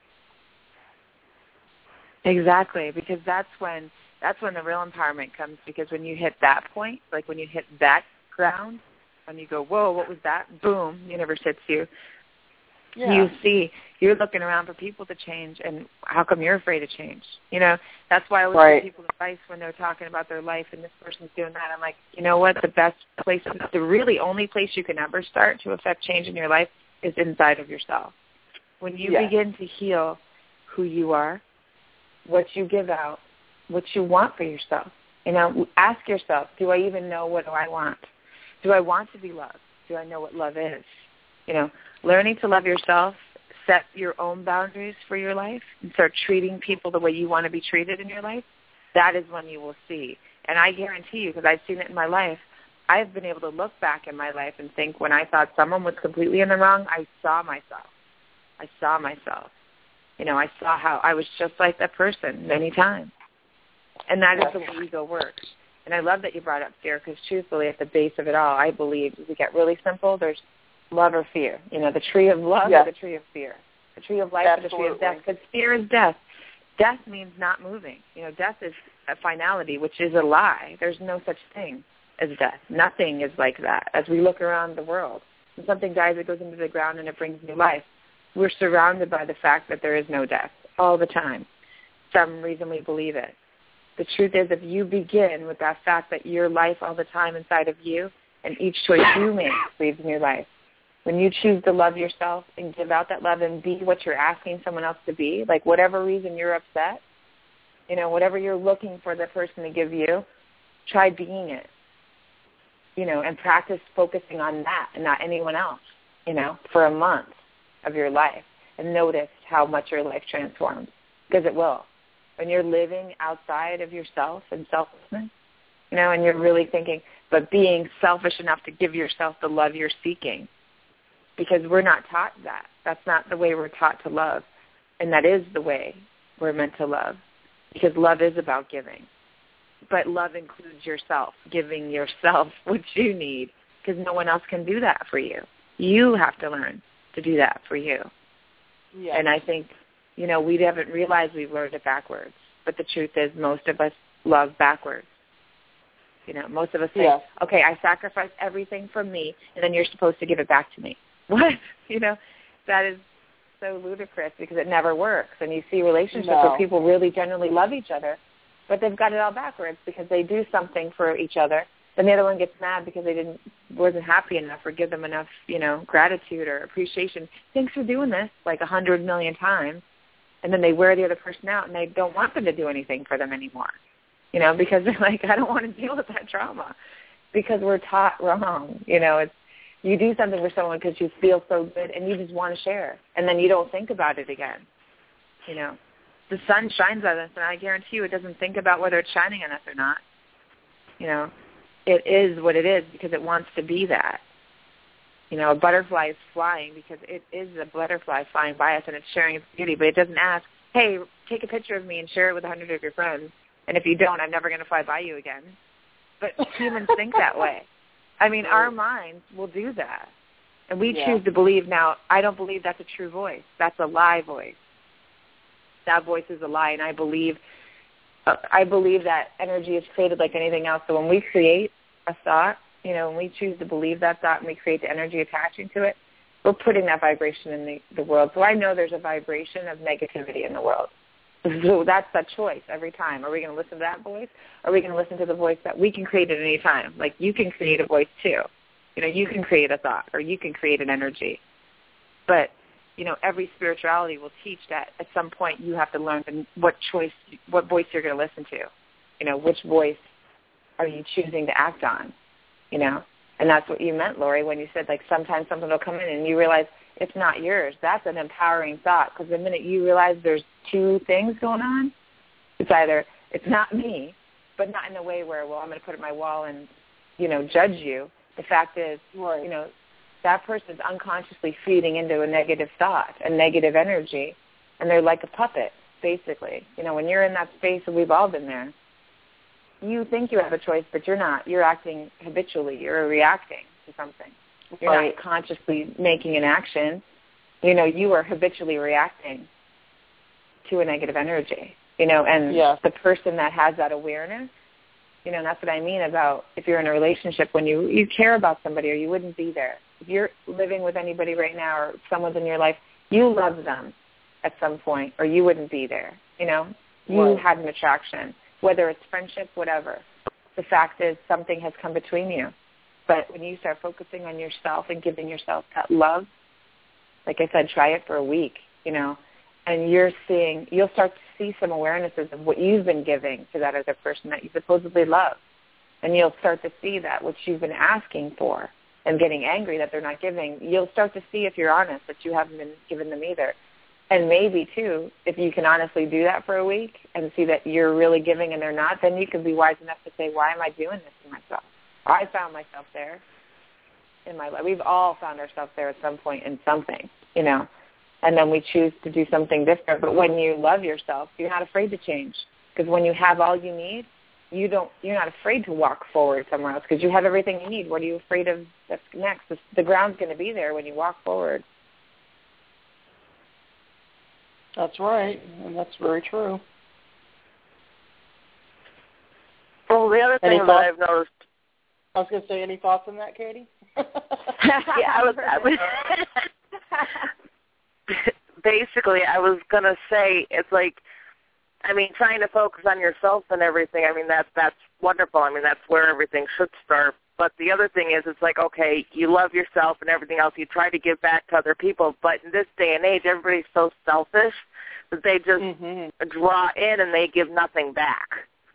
Exactly, because that's when the real empowerment comes, because when you hit that point, like when you hit that ground, when you go, whoa, what was that? Boom, universe hits you. Yeah. You see, you're looking around for people to change, and how come you're afraid to change? That's why I always give people advice when they're talking about their life and this person's doing that. I'm like, you know what? The best place, the really only place you can ever start to affect change in your life is inside of yourself. When you begin to heal who you are, what you give out, what you want for yourself. Ask yourself, do I even know what I want? Do I want to be loved? Do I know what love is? Learning to love yourself, set your own boundaries for your life, and start treating people the way you want to be treated in your life, that is when you will see. And I guarantee you, because I've seen it in my life, I've been able to look back in my life and think when I thought someone was completely in the wrong, I saw myself. I saw how I was just like that person many times. And that is the way ego works. And I love that you brought up fear, because truthfully, at the base of it all, I believe, if we get really simple, there's love or fear. The tree of love or the tree of fear. The tree of life or the tree of death. Because fear is death. Death means not moving. Death is a finality, which is a lie. There's no such thing as death. Nothing is like that. As we look around the world, when something dies, it goes into the ground and it brings new life. We're surrounded by the fact that there is no death all the time. Some reason we believe it. The truth is, if you begin with that fact that your life all the time inside of you, and each choice you make leaves in your life, when you choose to love yourself and give out that love and be what you're asking someone else to be, like whatever reason you're upset, whatever you're looking for the person to give you, try being it, and practice focusing on that and not anyone else, for a month of your life, and notice how much your life transforms, because it will. When you're living outside of yourself and selflessness, and you're really thinking, but being selfish enough to give yourself the love you're seeking, because we're not taught that. That's not the way we're taught to love, and that is the way we're meant to love, because love is about giving. But love includes yourself, giving yourself what you need, because no one else can do that for you. You have to learn to do that for you. Yeah. And I think, we haven't realized we've learned it backwards. But the truth is most of us love backwards. Most of us say, okay, I sacrificed everything from me, and then you're supposed to give it back to me. What? That is so ludicrous, because it never works. And you see relationships where people really genuinely love each other, but they've got it all backwards because they do something for each other. Then the other one gets mad because they wasn't happy enough or give them enough, gratitude or appreciation. Thanks for doing this, like 100 million times. And then they wear the other person out, and they don't want them to do anything for them anymore, because they're like, I don't want to deal with that trauma, because we're taught wrong. It's you do something for someone because you feel so good and you just want to share, and then you don't think about it again. The sun shines on us, and I guarantee you it doesn't think about whether it's shining on us or not. It is what it is because it wants to be that. A butterfly is flying because it is a butterfly flying by us, and it's sharing its beauty, but it doesn't ask, hey, take a picture of me and share it with 100 of your friends, and if you don't, I'm never going to fly by you again. But humans think that way. Our minds will do that, and we choose to believe. Now, I don't believe that's a true voice. That's a lie voice. That voice is a lie, and I believe that energy is created like anything else. So when we create a thought, when we choose to believe that thought and we create the energy attaching to it, we're putting that vibration in the world. So I know there's a vibration of negativity in the world. So that's a choice every time. Are we going to listen to that voice? Or are we going to listen to the voice that we can create at any time? Like you can create a voice too. You can create a thought or you can create an energy. But, every spirituality will teach that at some point you have to learn what voice you're going to listen to. Which voice are you choosing to act on? And that's what you meant, Lori, when you said, like, sometimes something will come in and you realize it's not yours. That's an empowering thought, because the minute you realize there's two things going on, it's either it's not me, but not in a way where, well, I'm going to put it on my wall and, judge you. The fact is, that person is unconsciously feeding into a negative thought, a negative energy, and they're like a puppet, basically. When you're in that space, and we've all been there, you think you have a choice, but you're not. You're acting habitually. You're reacting to something. You're not consciously making an action. You are habitually reacting to a negative energy, and the person that has that awareness, and that's what I mean about if you're in a relationship, when you care about somebody or you wouldn't be there. If you're living with anybody right now or someone's in your life, you love them at some point or you wouldn't be there, You had an attraction. Whether it's friendship, whatever. The fact is something has come between you. But when you start focusing on yourself and giving yourself that love, like I said, try it for a week, and you'll start to see some awarenesses of what you've been giving to that other person that you supposedly love. And you'll start to see that which you've been asking for and getting angry that they're not giving. You'll start to see, if you're honest, that you haven't been giving them either. And maybe, too, if you can honestly do that for a week and see that you're really giving and they're not, then you can be wise enough to say, why am I doing this to myself? I found myself there in my life. We've all found ourselves there at some point in something, and then we choose to do something different. But when you love yourself, you're not afraid to change, because when you have all you need, you're not afraid to walk forward somewhere else because you have everything you need. What are you afraid of that's next? The ground's going to be there when you walk forward. That's right, and that's very true. Well, the other thing that I've noticed... I was going to say, any thoughts on that, Katie? I was basically, I was going to say, it's like I mean, trying to focus on yourself and everything, I mean, that's wonderful. I mean, that's where everything should start. But the other thing is, it's like, okay, you love yourself and everything else. You try to give back to other people. But in this day and age, everybody's so selfish that they just draw in and they give nothing back.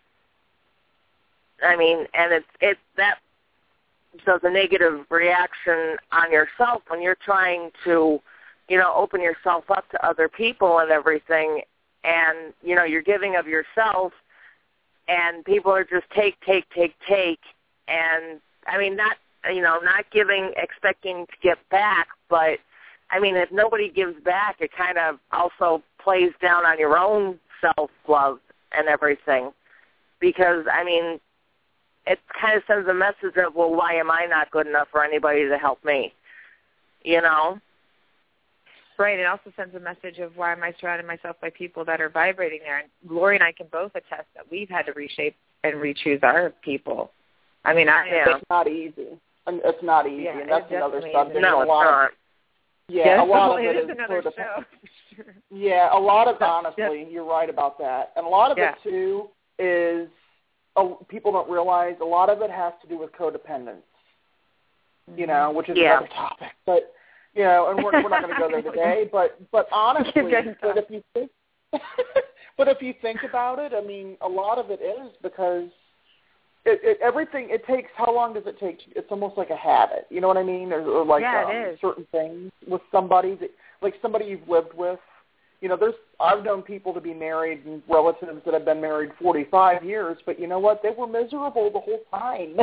I mean, and it's that does a negative reaction on yourself when you're trying to, you know, open yourself up to other people and everything. And, you know, you're giving of yourself and people are just take. And, I mean, not giving, expecting to get back, but, I mean, if nobody gives back, it kind of also plays down on your own self-love and everything. Because, I mean, it kind of sends a message of, well, why am I not good enough for anybody to help me? You know? Right. It also sends a message of why am I surrounding myself by people that are vibrating there. And Lori and I can both attest that we've had to reshape and re-choose our people. I mean, it's not easy. It's not easy, and that's another subject. No, it's not. Yeah, a lot of it is another sort of. Show. Yeah, a lot of honestly, you're right about that, and a lot of it too is people don't realize a lot of it has to do with codependence. You know, which is another topic, but you know, and we're not going to go there today. But honestly, but if you think about it, I mean, a lot of it is because. Everything, it takes, how long does it take? It's almost like a habit, you know what I mean? Or like certain things with somebody, like somebody you've lived with. You know, I've known people to be married and relatives that have been married 45 years, but you know what? They were miserable the whole time.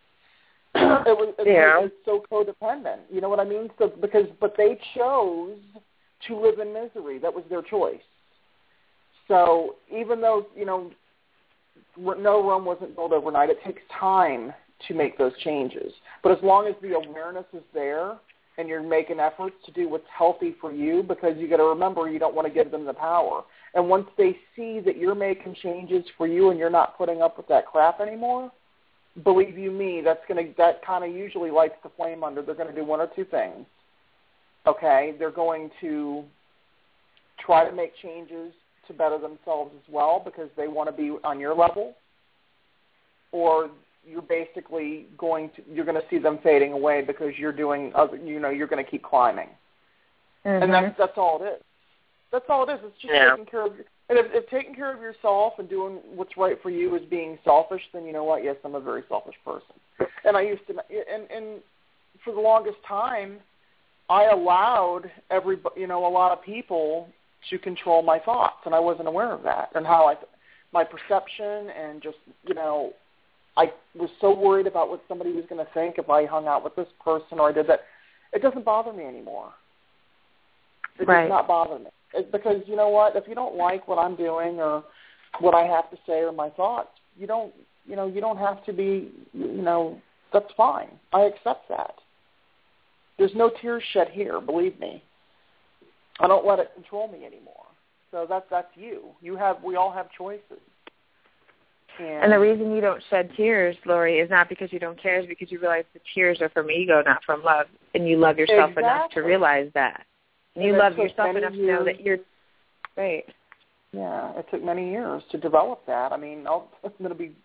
It's so codependent, you know what I mean? So but they chose to live in misery. That was their choice. So even though, you know, no Rome wasn't built overnight. It takes time to make those changes. But as long as the awareness is there and you're making efforts to do what's healthy for you, because you got to remember you don't want to give them the power. And once they see that you're making changes for you and you're not putting up with that crap anymore, believe you me, that kind of usually lights the flame under. They're going to do one or two things. Okay, they're going to try to make changes to better themselves as well because they want to be on your level, or you're basically you're going to see them fading away because you're doing other, you know, you're going to keep climbing. And that's all it is. That's all it is. It's just taking care of and if taking care of yourself and doing what's right for you is being selfish, then you know what? Yes, I'm a very selfish person. And I used to, and for the longest time, I allowed a lot of people to control my thoughts, and I wasn't aware of that, and how my perception, and just, you know, I was so worried about what somebody was going to think if I hung out with this person or I did that. It doesn't bother me anymore. It does not bother me. Because you know what? If you don't like what I'm doing or what I have to say or my thoughts, you don't have to be, you know, that's fine. I accept that. There's no tears shed here, believe me. I don't let it control me anymore. So that's you. We all have choices. And the reason you don't shed tears, Lori, is not because you don't care, it's because you realize the tears are from ego, not from love. And you love yourself enough to realize that. And you love yourself enough to know that you're right. Yeah, it took many years to develop that. I mean, it's going to be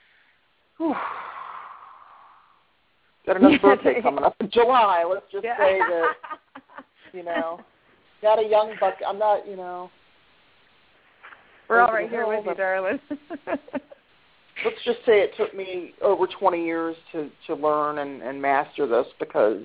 got another birthday coming up in July. Let's just say that, you know, got a young buck. I'm not, you know. We're all right here with you, darling. Let's just say it took me over 20 years to learn and master this, because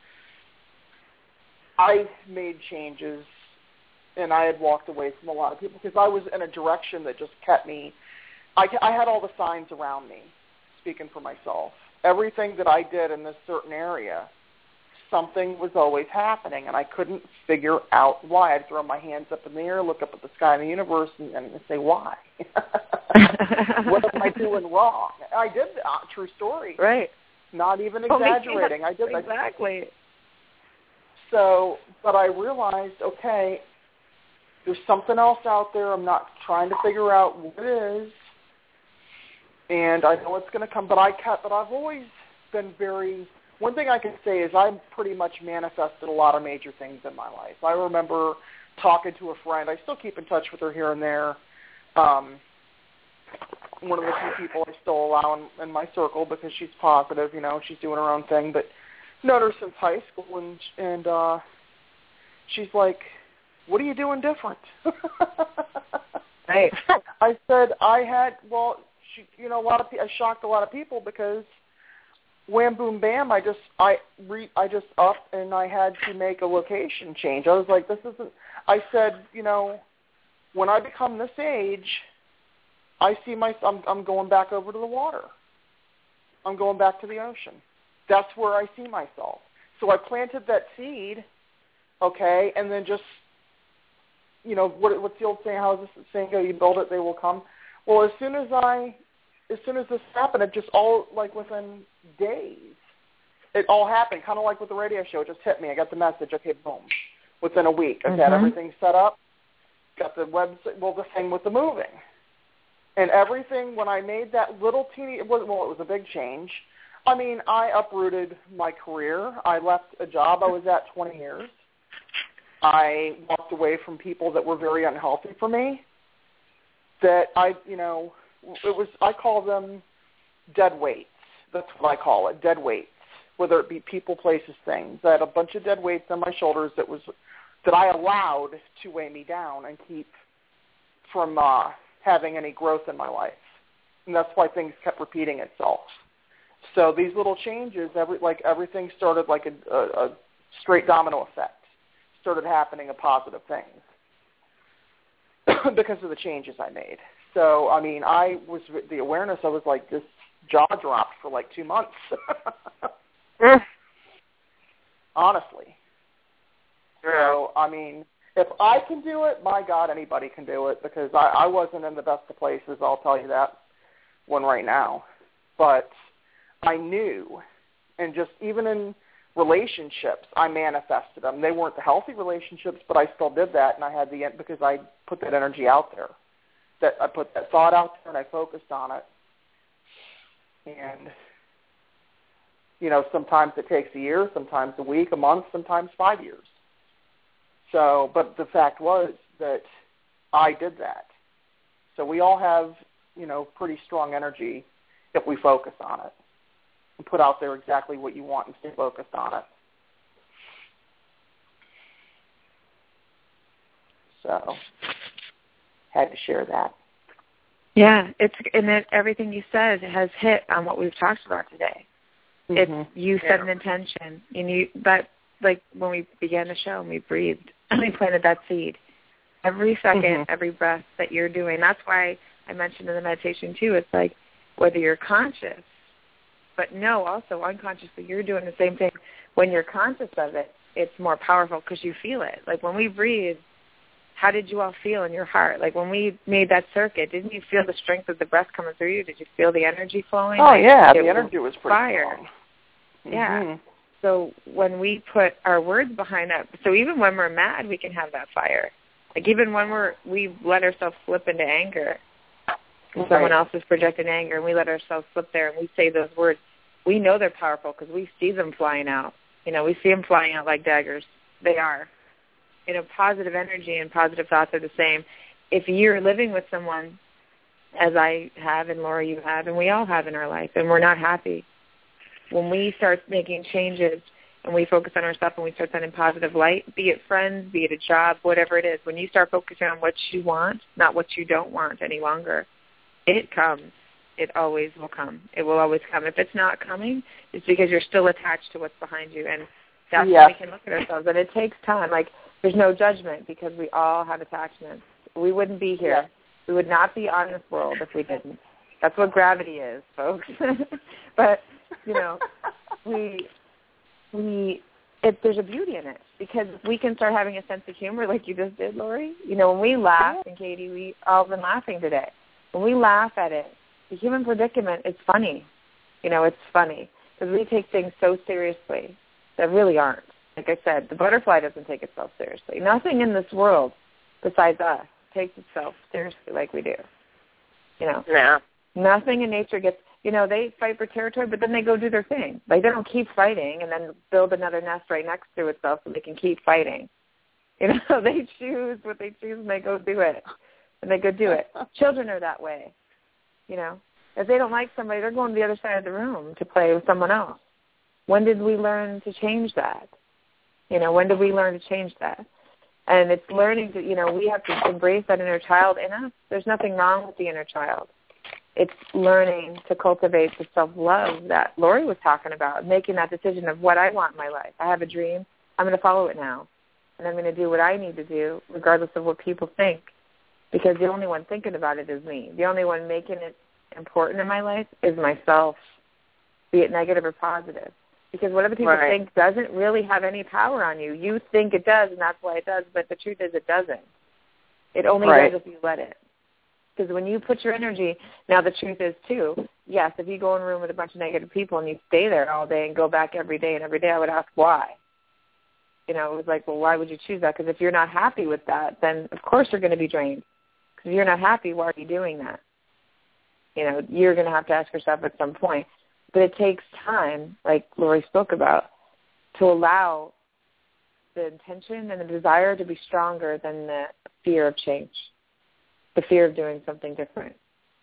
I made changes and I had walked away from a lot of people because I was in a direction that just kept me. I had all the signs around me, speaking for myself. Everything that I did in this certain area, something was always happening, and I couldn't figure out why. I'd throw my hands up in the air, look up at the sky and the universe, and say, why? What am I doing wrong? I did, true story. Right. Not even exaggerating. I did. Exactly. So, but I realized, okay, there's something else out there. I'm not trying to figure out what it is, and I know it's going to come. But I've always been very. One thing I can say is I've pretty much manifested a lot of major things in my life. I remember talking to a friend. I still keep in touch with her here and there. one of the few people I still allow in my circle because she's positive, she's doing her own thing, but known her since high school, and she's like, what are you doing different? Right. I said I shocked a lot of people because wham, boom, bam, I just upped and I had to make a location change. I was like, I said, when I become this age, I see I'm going back over to the water. I'm going back to the ocean. That's where I see myself. So I planted that seed, okay, and then just, what's the old saying? How does this saying go? You build it, they will come. Well, as soon as this happened, it just all, like within days, it all happened, kind of like with the radio show. It just hit me. I got the message. Okay, boom. Within a week, I got everything set up, got the website, the thing with the moving. And everything, when I made that little teeny, it was a big change. I mean, I uprooted my career. I left a job I was at 20 years. I walked away from people that were very unhealthy for me. That I call them dead weights. That's what I call it, dead weights, whether it be people, places, things. I had a bunch of dead weights on my shoulders that I allowed to weigh me down and keep from having any growth in my life. And that's why things kept repeating itself. So these little changes, everything started like a straight domino effect, started happening of positive things because of the changes I made. So, I mean, the awareness, I was like, this jaw dropped for like 2 months. Honestly. So, I mean, if I can do it, my God, anybody can do it, because I wasn't in the best of places, I'll tell you that one right now. But I knew, and just even in relationships, I manifested them. They weren't the healthy relationships, but I still did that, and I had because I put that energy out there. That I put that thought out there, and I focused on it. And, sometimes it takes a year, sometimes a week, a month, sometimes 5 years. So, but the fact was that I did that. So we all have, pretty strong energy if we focus on it and put out there exactly what you want and stay focused on it. So, had to share that. Yeah, everything you said has hit on what we've talked about today. You set an intention, but like when we began the show and we breathed and we planted that seed. Every second, every breath that you're doing. That's why I mentioned in the meditation too. It's like whether you're conscious, but also unconsciously, you're doing the same thing. When you're conscious of it, it's more powerful because you feel it. Like when we breathe, how did you all feel in your heart? Like when we made that circuit, didn't you feel the strength of the breath coming through you? Did you feel the energy flowing? Oh, yeah, the energy was pretty strong. Yeah. So when we put our words behind that, so even when we're mad, we can have that fire. Like even when we let ourselves slip into anger, and someone else is projecting anger, and we let ourselves slip there, and we say those words, we know they're powerful because we see them flying out. We see them flying out like daggers. They are. Positive energy and positive thoughts are the same. If you're living with someone, as I have and Laura you have, and we all have in our life, and we're not happy, when we start making changes and we focus on ourselves and we start sending positive light, be it friends, be it a job, whatever it is, when you start focusing on what you want, not what you don't want any longer, it comes. It always will come. It will always come. If it's not coming, it's because you're still attached to what's behind you, and that's when we can look at ourselves. And it takes time. Like, there's no judgment because we all have attachments. We wouldn't be here. Yeah. We would not be on this world if we didn't. That's what gravity is, folks. But, there's a beauty in it because we can start having a sense of humor like you just did, Lori. When we laugh, and Katie, we all been laughing today. When we laugh at it, the human predicament is funny. It's funny because we take things so seriously that really aren't. Like I said, the butterfly doesn't take itself seriously. Nothing in this world besides us takes itself seriously like we do. Yeah. Nothing in nature gets, they fight for territory, but then they go do their thing. Like, they don't keep fighting and then build another nest right next to itself so they can keep fighting. They choose what they choose and they go do it. and they go do it. Children are that way, you know. If they don't like somebody, they're going to the other side of the room to play with someone else. When did we learn to change that? You know, when did we learn to change that? And it's learning to, you know, we have to embrace that inner child in us. There's nothing wrong with the inner child. It's learning to cultivate the self-love that Lori was talking about, making that decision of what I want in my life. I have a dream. I'm going to follow it now. And I'm going to do what I need to do regardless of what people think, because the only one thinking about it is me. The only one making it important in my life is myself, be it negative or positive. Because whatever people think doesn't really have any power on you. You think it does, and that's why it does, but the truth is it doesn't. It only does if you let it. Because when you put your energy, now the truth is, too, yes, if you go in a room with a bunch of negative people and you stay there all day and go back every day and every day, I would ask why. You know, it was like, well, why would you choose that? Because if you're not happy with that, then of course you're going to be drained. Because if you're not happy, why are you doing that? You know, you're going to have to ask yourself at some point. But it takes time, like Lori spoke about, to allow the intention and the desire to be stronger than the fear of change, the fear of doing something different.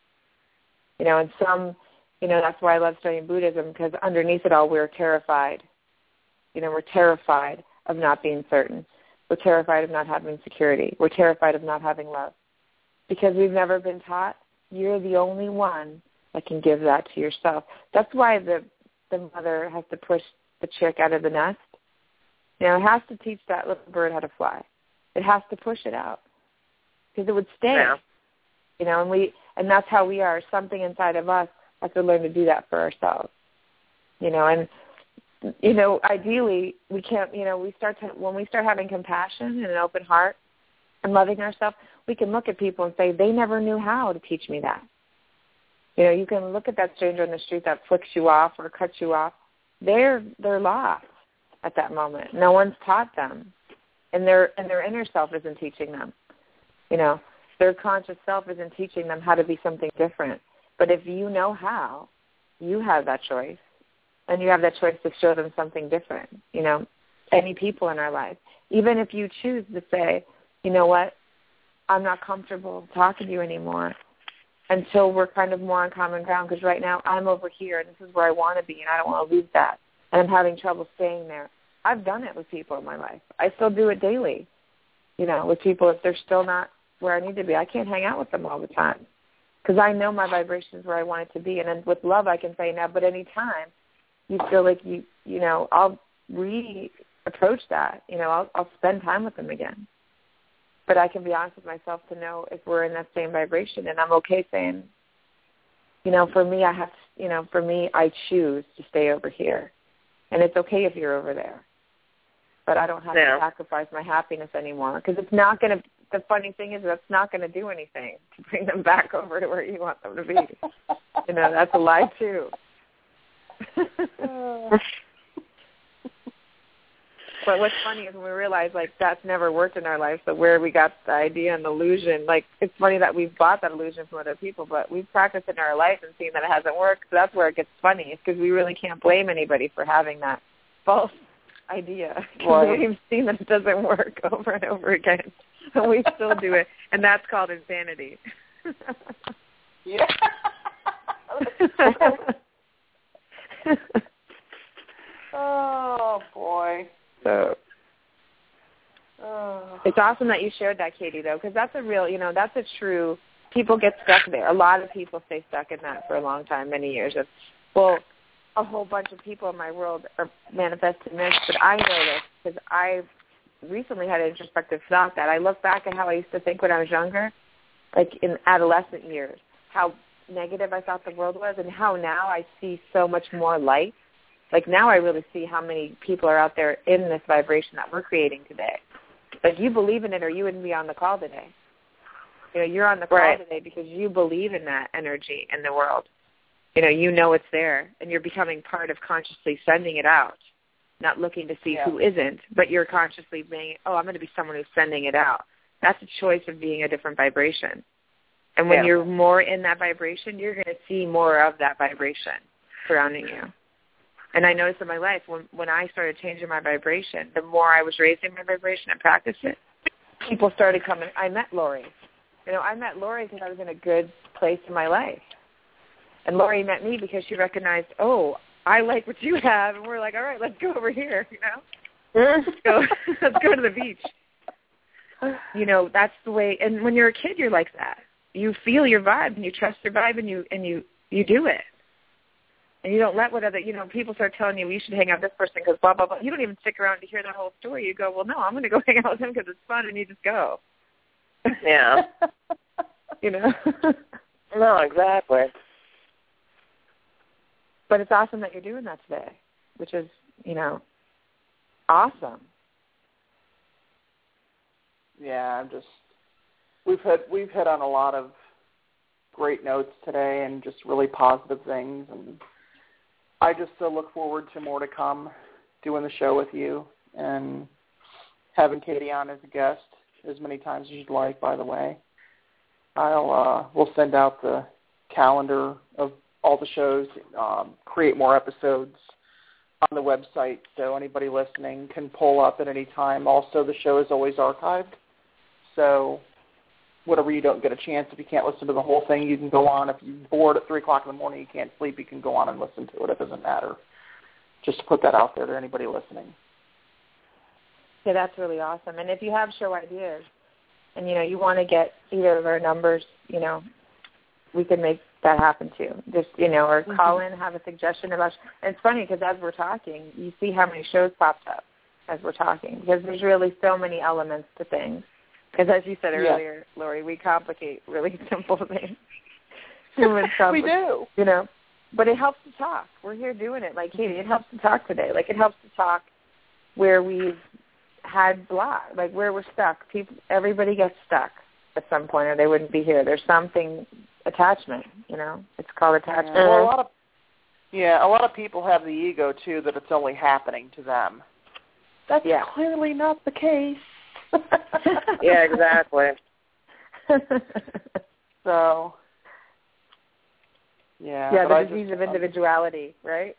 You know, and some, you know, that's why I love studying Buddhism, because underneath it all, we're terrified. You know, we're terrified of not being certain. We're terrified of not having security. We're terrified of not having love. Because we've never been taught you're the only one that can give that to yourself. That's why the mother has to push the chick out of the nest. You know, it has to teach that little bird how to fly. It has to push it out because it would stay. Yeah. You know, and that's how we are. Something inside of us has to learn to do that for ourselves. You know, and you know, ideally we can't. You know, when we start having compassion and an open heart and loving ourselves, we can look at people and say, they never knew how to teach me that. You know, you can look at that stranger on the street that flicks you off or cuts you off. They're lost at that moment. No one's taught them, and their inner self isn't teaching them. You know, their conscious self isn't teaching them how to be something different. But if you know how, you have that choice, and you have that choice to show them something different. You know, any people in our life, even if you choose to say, you know what, I'm not comfortable talking to you anymore until we're kind of more on common ground, because right now I'm over here and this is where I want to be and I don't want to lose that, and I'm having trouble staying there. I've done it with people in my life. I still do it daily, you know, with people if they're still not where I need to be. I can't hang out with them all the time because I know my vibration is where I want it to be. And then with love I can say now, but any time you feel like you know, I'll re-approach that. You know, I'll spend time with them again. But I can be honest with myself to know if we're in that same vibration, and I'm okay saying, you know, for me, I choose to stay over here. And it's okay if you're over there. But I don't have to sacrifice my happiness anymore, because it's not going to, the funny thing is that's not going to do anything to bring them back over to where you want them to be. You know, that's a lie too. But what's funny is when we realize, like, that's never worked in our life, so where we got the idea and illusion, like, it's funny that we've bought that illusion from other people, but we've practiced it in our life and seen that it hasn't worked, so that's where it gets funny. It's because we really can't blame anybody for having that false idea. Right. We've seen that it doesn't work over and over again, and we still do it, and that's called insanity. Yeah. Oh, boy. So it's awesome that you shared that, Katie, though, because that's a real, you know, that's a true, people get stuck there. A lot of people stay stuck in that for a long time, many years. Well, a whole bunch of people in my world are manifesting this, but I know this because I've recently had an introspective thought that I look back at how I used to think when I was younger, like in adolescent years, how negative I thought the world was and how now I see so much more light. Like now I really see how many people are out there in this vibration that we're creating today. Like you believe in it or you wouldn't be on the call today. You know, you're on the call today because you believe in that energy in the world. You know it's there and you're becoming part of consciously sending it out, not looking to see who isn't, but you're consciously being, I'm going to be someone who's sending it out. That's a choice of being a different vibration. And when you're more in that vibration, you're going to see more of that vibration surrounding you. And I noticed in my life when I started changing my vibration, the more I was raising my vibration and practicing it, people started coming. I met Lori. You know, I met Lori because I was in a good place in my life. And Lori met me because she recognized, oh, I like what you have. And we're like, all right, let's go over here, you know. Let's go to the beach. You know, that's the way. And when you're a kid, you're like that. You feel your vibe and you trust your vibe and you do it. And you don't let what other, you know, people start telling you, well, you should hang out with this person because blah, blah, blah. You don't even stick around to hear the whole story. You go, well, no, I'm going to go hang out with him because it's fun, and you just go. Yeah. You know? No, exactly. But it's awesome that you're doing that today, which is, you know, awesome. Yeah, we've hit on a lot of great notes today and just really positive things, and I just look forward to more to come, doing the show with you and having Katie on as a guest as many times as you'd like. By the way, we'll send out the calendar of all the shows, create more episodes on the website so anybody listening can pull up at any time. Also, the show is always archived, so whatever you don't get a chance, if you can't listen to the whole thing, you can go on. If you're bored at 3 o'clock in the morning, you can't sleep, you can go on and listen to it. It doesn't matter. Just to put that out there to anybody listening. Yeah, that's really awesome. And if you have show ideas and, you know, you want to get either of our numbers, you know, we can make that happen too. Just, you know, or call in, have a suggestion about. And it's funny because as we're talking, you see how many shows popped up as we're talking because there's really so many elements to things. Because as you said earlier, Lori, we complicate really simple things. We do. You know, but it helps to talk. We're here doing it. Like, Katie, it helps to talk today. Like, it helps to talk where we've had block, like where we're stuck. Everybody gets stuck at some point or they wouldn't be here. There's something, attachment, you know. It's called attachment. Well, a lot of people have the ego, too, that it's only happening to them. That's clearly not the case. Yeah, exactly. So, yeah, the disease of individuality, right?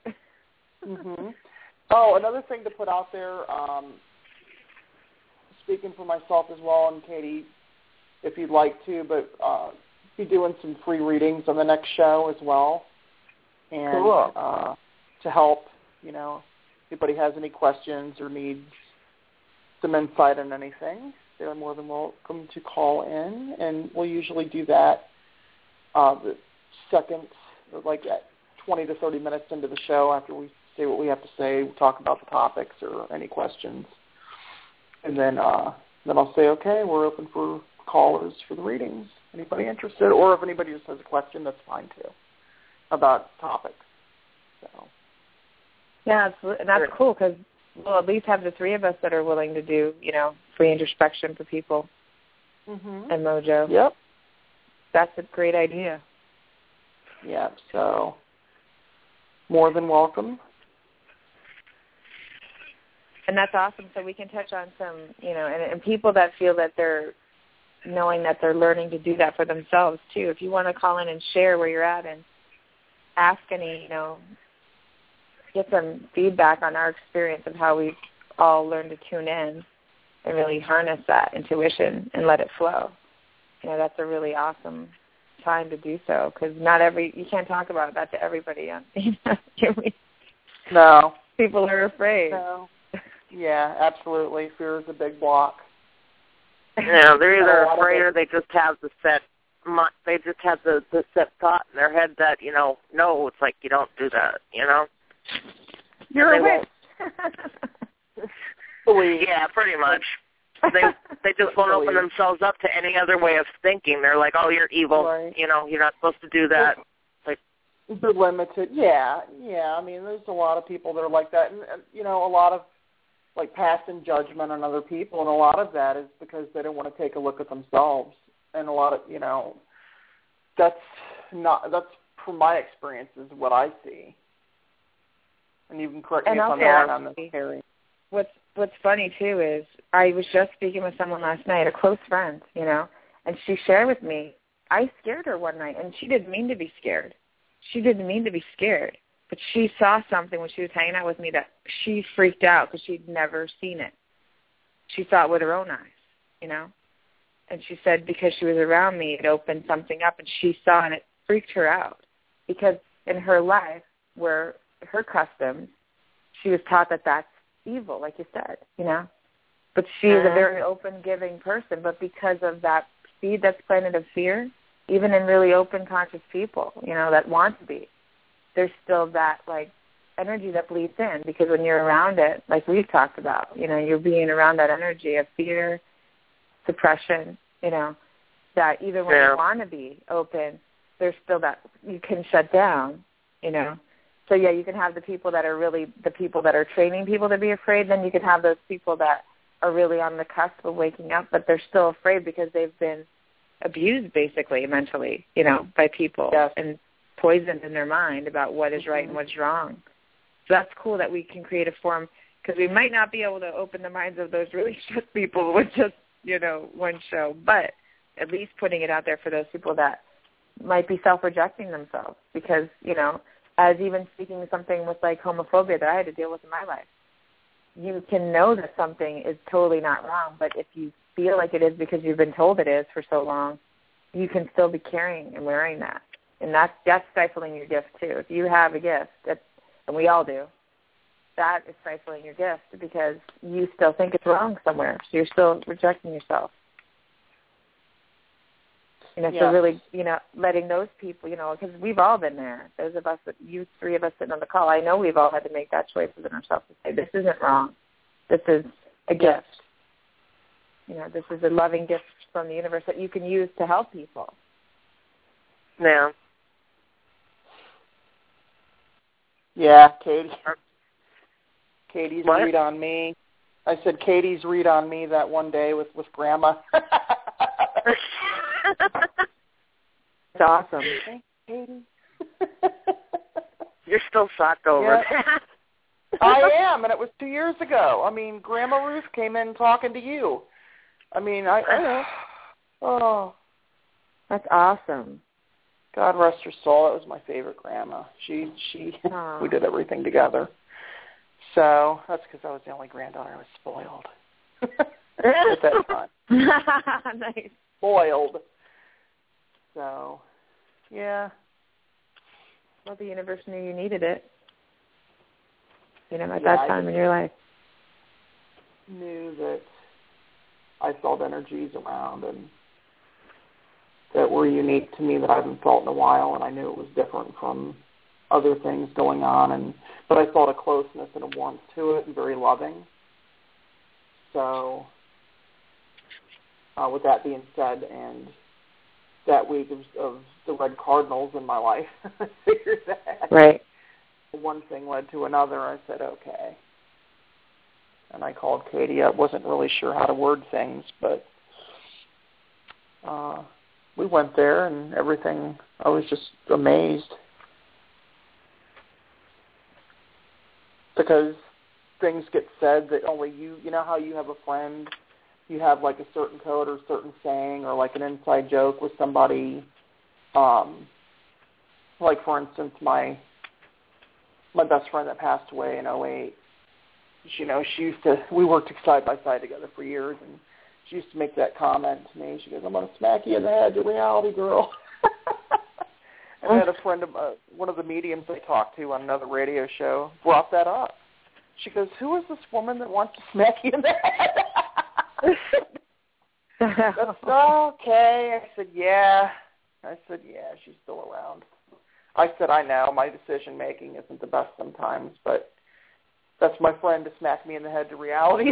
Oh, another thing to put out there, speaking for myself as well, and Katie, if you'd like to, but be doing some free readings on the next show as well. And cool. To help, you know, if anybody has any questions or needs some insight on anything, they're more than welcome to call in, and we'll usually do that the second, like at 20 to 30 minutes into the show after we say what we have to say, we'll talk about the topics or any questions. And then I'll say, okay, we're open for callers for the readings. Anybody interested? Or if anybody just has a question, that's fine too, about topics. So. Yeah, and that's cool because we'll at least have the three of us that are willing to do, you know, free introspection for people. And Mojo. Yep. That's a great idea. Yep, so more than welcome. And that's awesome. So we can touch on some, you know, and people that feel that they're knowing that they're learning to do that for themselves, too. If you want to call in and share where you're at and ask any, you know, get some feedback on our experience of how we've all learned to tune in and really harness that intuition and let it flow. You know, that's a really awesome time to do so because you can't talk about that to everybody. No. People are afraid. No. Yeah, absolutely. Fear is a big block. Yeah, they're either afraid or they just have the set thought in their head that, you know, no, it's like you don't do that, you know. You're a witch. Yeah, pretty much. They just won't open themselves up to any other way of thinking. They're like, oh, you're evil. Right. You know, you're not supposed to do that. Like, they're limited. Yeah. I mean, there's a lot of people that are like that. And you know, a lot of, like, passing judgment on other people, and a lot of that is because they don't want to take a look at themselves. And a lot of, you know, that's from my experience is what I see. And you can correct me if I'm wrong on this, Harry. What's funny, too, is I was just speaking with someone last night, a close friend, you know, and she shared with me, I scared her one night, and she didn't mean to be scared. She didn't mean to be scared. But she saw something when she was hanging out with me that she freaked out because she'd never seen it. She saw it with her own eyes, you know. And she said because she was around me, it opened something up, and she saw, and it freaked her out. Because in her life, where her customs, she was taught that that's evil, like you said, you know. But she is a very open, giving person. But because of that seed that's planted of fear, even in really open, conscious people, you know, that want to be, there's still that, like, energy that bleeds in. Because when you're around it, like we've talked about, you know, you're being around that energy of fear, suppression, you know, that even when you want to be open, there's still that you can shut down, you know. So, yeah, you can have the people that are really the people that are training people to be afraid. Then you can have those people that are really on the cusp of waking up, but they're still afraid because they've been abused, basically, mentally, you know, by people and poisoned in their mind about what is right and what's wrong. So that's cool that we can create a forum, because we might not be able to open the minds of those really shut people with just, you know, one show, but at least putting it out there for those people that might be self-rejecting themselves. Because, you know, as even speaking something with like homophobia that I had to deal with in my life, you can know that something is totally not wrong, but if you feel like it is because you've been told it is for so long, you can still be carrying and wearing that. And that's stifling your gift too. If you have a gift, and we all do, that is stifling your gift because you still think it's wrong somewhere. So you're still rejecting yourself. You know, so really, you know, letting those people, you know, because we've all been there. Those of us, you three of us sitting on the call, I know we've all had to make that choice within ourselves to say, this isn't wrong. This is a gift. You know, this is a loving gift from the universe that you can use to help people. Yeah. Yeah, Katie's read on me. I said Katie's read on me that one day with Grandma. It's awesome. Thanks, Katie. You're still shocked over that. I am, and it was 2 years ago. I mean, Grandma Ruth came in talking to you. I mean, I know. Oh, that's awesome. God rest her soul. That was my favorite grandma. She we did everything together. So that's because I was the only granddaughter. I was spoiled at that time. Nice. Spoiled. So, yeah. Well, the universe knew you needed it. You know, at that time in your life. Knew that I felt energies around and that were unique to me that I haven't felt in a while, and I knew it was different from other things going on, but I felt a closeness and a warmth to it and very loving. So with that being said, and that week of the Red Cardinals in my life, I figured that one thing led to another. I said, okay. And I called Katie. I wasn't really sure how to word things, but we went there and everything. I was just amazed because things get said that only you know how you have a friend, you have like a certain code or a certain saying or like an inside joke with somebody. Like for instance, my best friend that passed away in 2008, you know, we worked side by side together for years, and she used to make that comment to me. She goes, I'm going to smack you in the head, you reality girl. And I had a friend of one of the mediums I talked to on another radio show brought that up. She goes, who is this woman that wants to smack you in the head? That's okay. I said, yeah. She's still around. I said, I know. My decision-making isn't the best sometimes, but that's my friend to smack me in the head to reality.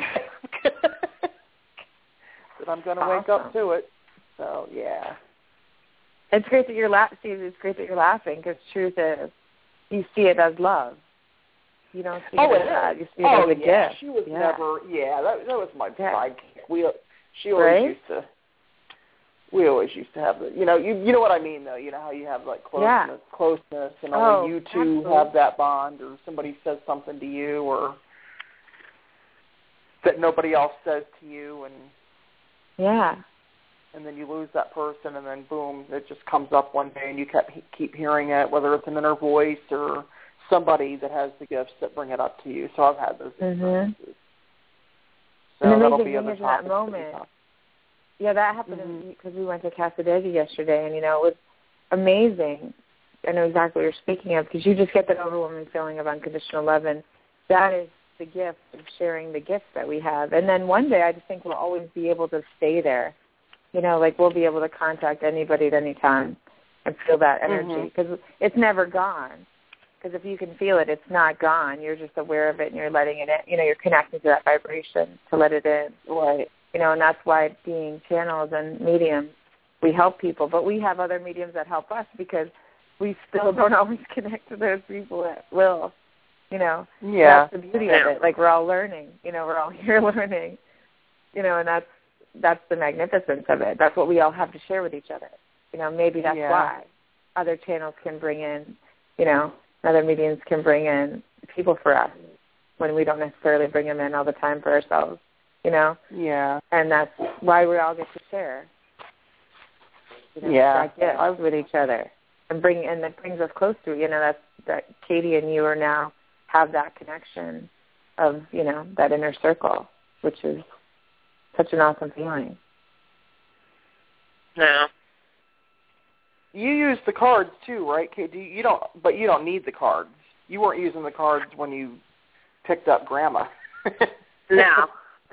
That I'm going to wake up to it. So, yeah. It's great that you're laughing because truth is you see it as love. You don't see it as bad. You see it as a gift. She was never, that was my sidekick. We always used to have the, you know what I mean though. You know how you have like closeness, and only you two have that bond, or somebody says something to you, or that nobody else says to you, and then you lose that person, and then boom, it just comes up one day, and you keep hearing it, whether it's an inner voice or somebody that has the gifts that bring it up to you. So I've had those experiences. So and the that'll amazing be thing is in that moment. Yeah, that happened because we went to Casadega yesterday, and, it was amazing. I know exactly what you're speaking of, because you just get that overwhelming feeling of unconditional love, and that is the gift of sharing the gifts that we have. And then one day I just think we'll always be able to stay there. We'll be able to contact anybody at any time and feel that energy, because it's never gone. Because if you can feel it, it's not gone. You're just aware of it, and you're letting it in. You're connecting to that vibration to let it in. Right. And that's why being channels and mediums, we help people. But we have other mediums that help us because we still don't always connect to those people at will. Yeah. That's the beauty of it. We're all learning. We're all here learning. And that's the magnificence of it. That's what we all have to share with each other. Maybe that's why other channels can bring in, other mediums can bring in people for us when we don't necessarily bring them in all the time for ourselves. Yeah. And that's why we all get to share. That gift with each other, and that brings us close to it. That Katie and you are now have that connection of that inner circle, which is such an awesome feeling. Yeah. You use the cards too, right, Katie? You don't need the cards. You weren't using the cards when you picked up Grandma. No.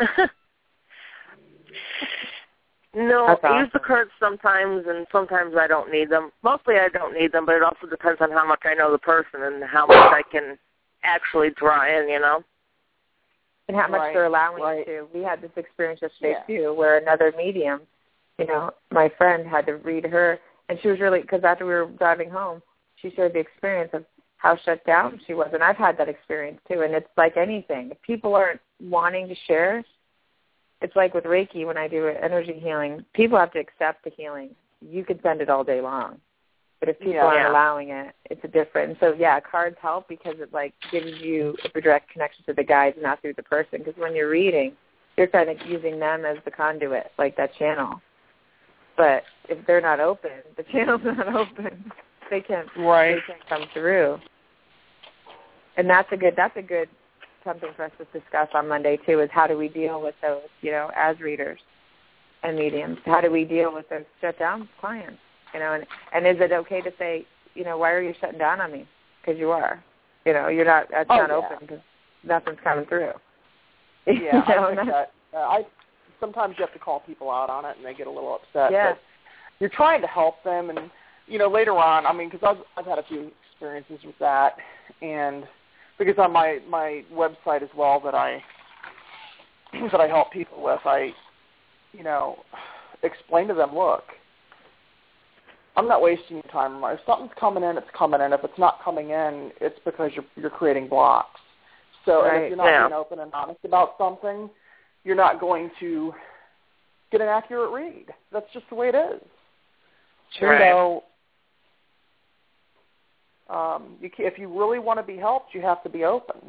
No, That's I awesome. use the cards sometimes, and sometimes I don't need them. Mostly I don't need them, but it also depends on how much I know the person and how much I can actually draw in, And how much they're allowing you to. We had this experience yesterday, too, where another medium, my friend had to read her, and she was really, because after we were driving home, she shared the experience of how shut down she was. And I've had that experience, too, and it's like anything. If people aren't wanting to share, it's like with Reiki when I do energy healing. People have to accept the healing. You can send it all day long. But if people aren't allowing it, it's a different. So, cards help because it, gives you a direct connection to the guides, not through the person. Because when you're reading, you're kind of using them as the conduit, like that channel. But if they're not open, the channel's not open. They can't come through. And that's a good something for us to discuss on Monday, too, is how do we deal with those, as readers and mediums? How do we deal with those shut down clients? And is it okay to say, why are you shutting down on me? Because you are. You're not, that's not open because nothing's coming through. Yeah, I think that. Sometimes you have to call people out on it, and they get a little upset. Yeah. But you're trying to help them, and, later on, because I've had a few experiences with that, and because on my website as well that I help people with, I, explain to them, look, I'm not wasting your time. If something's coming in, it's coming in. If it's not coming in, it's because you're creating blocks. So and if you're not being open and honest about something, you're not going to get an accurate read. That's just the way it is. Sure. So if you really want to be helped, you have to be open.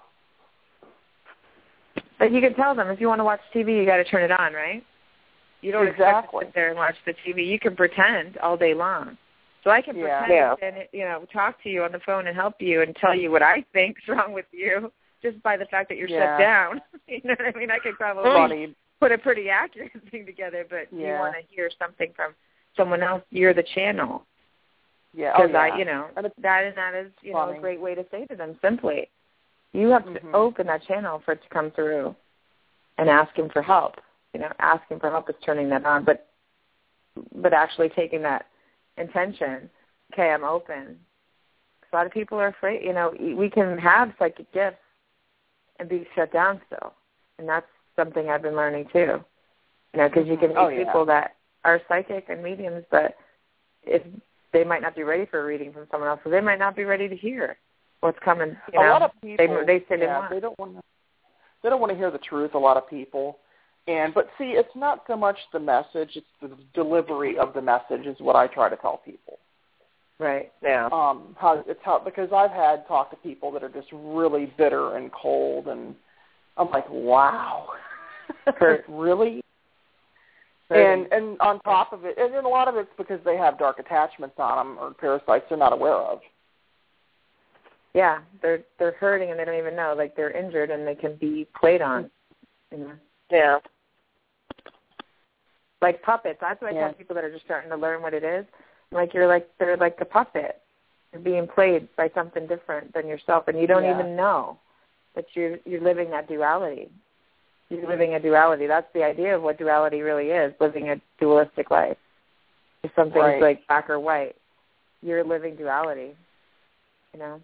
But you can tell them, if you want to watch TV, you got to turn it on, right? You don't expect to sit there and watch the TV. You can pretend all day long. So I can pretend and talk to you on the phone and help you and tell you what I think's wrong with you just by the fact that you're shut down. You know what I mean? I could probably put a pretty accurate thing together, but you want to hear something from someone else. You're the channel. Yeah. Because that is a great way to say to them simply, you have to open that channel for it to come through and ask him for help. Asking for help is turning that on, but actually taking that intention, okay, I'm open. A lot of people are afraid, we can have psychic gifts and be shut down still, and that's something I've been learning too, because you can meet people that are psychic and mediums, but if they might not be ready for a reading from someone else, so they might not be ready to hear what's coming. A lot of people, they say they want. They don't want to hear the truth, a lot of people. But see, it's not so much the message; it's the delivery of the message is what I try to tell people. Right. Yeah. Because I've talked to people that are just really bitter and cold, and I'm like, wow, really? And on top of it, and then a lot of it's because they have dark attachments on them or parasites they're not aware of. Yeah, they're hurting and they don't even know. Like they're injured and they can be played on. Yeah. like puppets. That's what I tell people that are just starting to learn what it is. They're like a puppet. You're being played by something different than yourself, and you don't even know that you're living that duality. You're living a duality. That's the idea of what duality really is, living a dualistic life. If something's like black or white, you're living duality, you know.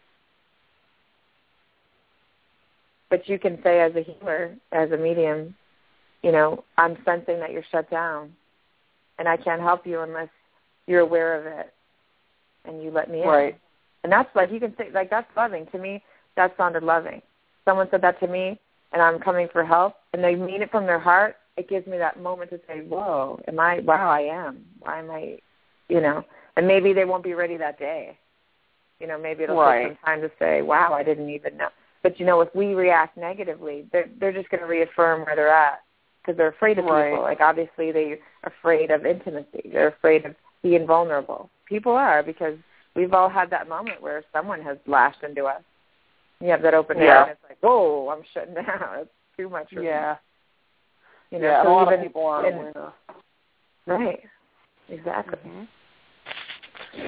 But you can say as a healer, as a medium, you know, I'm sensing that you're shut down, and I can't help you unless you're aware of it, and you let me in. Right. And that's like, you can say, like, that's loving. To me, that sounded loving. Someone said that to me, and I'm coming for help, and they mean it from their heart. It gives me that moment to say, whoa, I am. Why am I, you know, and maybe they won't be ready that day. You know, maybe it'll take some time to say, wow, I didn't even know. But, you know, if we react negatively, they're just going to reaffirm where they're at because they're afraid of people. Like, obviously, they're afraid of intimacy. They're afraid of being vulnerable. People are, because we've all had that moment where someone has lashed into us. You have that open air, and it's like, whoa, I'm shutting down. It's too much for me. You know, so a lot of people aren't aware. Right. Exactly. Mm-hmm.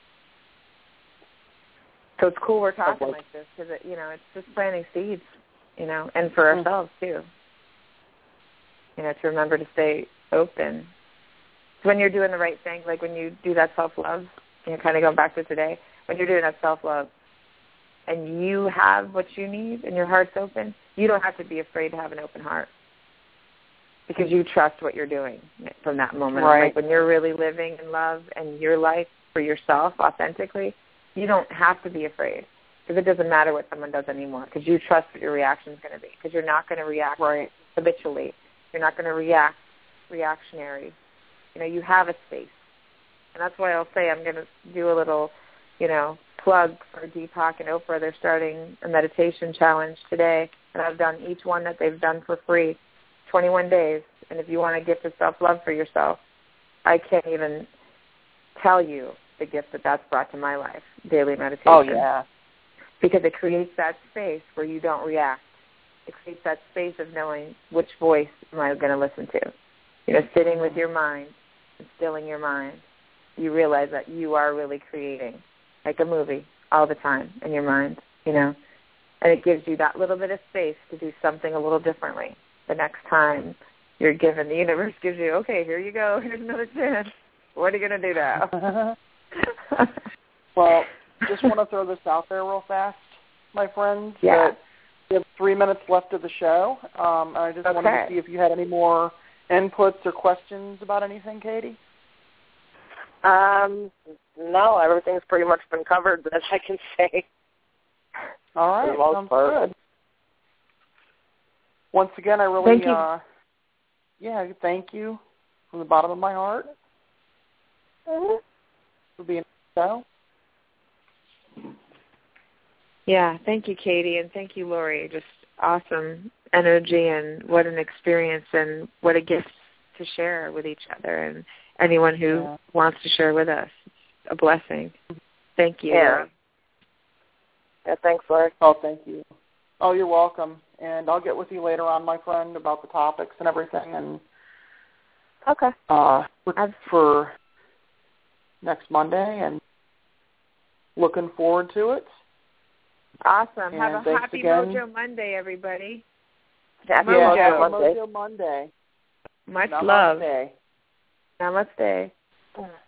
So it's cool we're talking like this because, you know, it's just planting seeds, you know, and for ourselves too. You know, to remember to stay open. When you're doing the right thing, like when you do that self-love, you know, kind of going back to today, when you're doing that self-love and you have what you need and your heart's open, you don't have to be afraid to have an open heart because you trust what you're doing from that moment. Right. Like when you're really living in love and your life for yourself authentically, you don't have to be afraid because it doesn't matter what someone does anymore because you trust what your reaction is going to be because you're not going to react habitually. You're not going to react reactionary. You know, you have a space. And that's why I'll say I'm going to do a little, you know, plug for Deepak and Oprah. They're starting a meditation challenge today, and I've done each one that they've done for free, 21 days. And if you want a gift of self-love for yourself, I can't even tell you the gift that's brought to my life, daily meditation. Oh, yeah. Because it creates that space where you don't react. It creates that space of knowing which voice am I going to listen to. You know, sitting with your mind and stilling your mind, you realize that you are really creating, like a movie, all the time in your mind, you know. And it gives you that little bit of space to do something a little differently the next time you're given. The universe gives you, okay, here you go, here's another chance. What are you going to do now? Well, just want to throw this out there real fast, my friends. Yeah. That we have 3 minutes left of the show. I just wanted to see if you had any more inputs or questions about anything, Katie. No, everything's pretty much been covered that I can say. All right, sounds good. Once again, I really, thank you from the bottom of my heart for being on the show. Yeah, thank you, Katie, and thank you, Lori. Just awesome energy, and what an experience, and what a gift to share with each other and anyone who wants to share with us. It's a blessing. Thank you. Yeah. Yeah, thanks, Lori. Oh, thank you. Oh, you're welcome. And I'll get with you later on, my friend, about the topics and everything. And for next Monday, and looking forward to it. Awesome. And have a happy Mojo Monday, everybody. Happy Mojo Monday. Much Namaste. love. Namaste.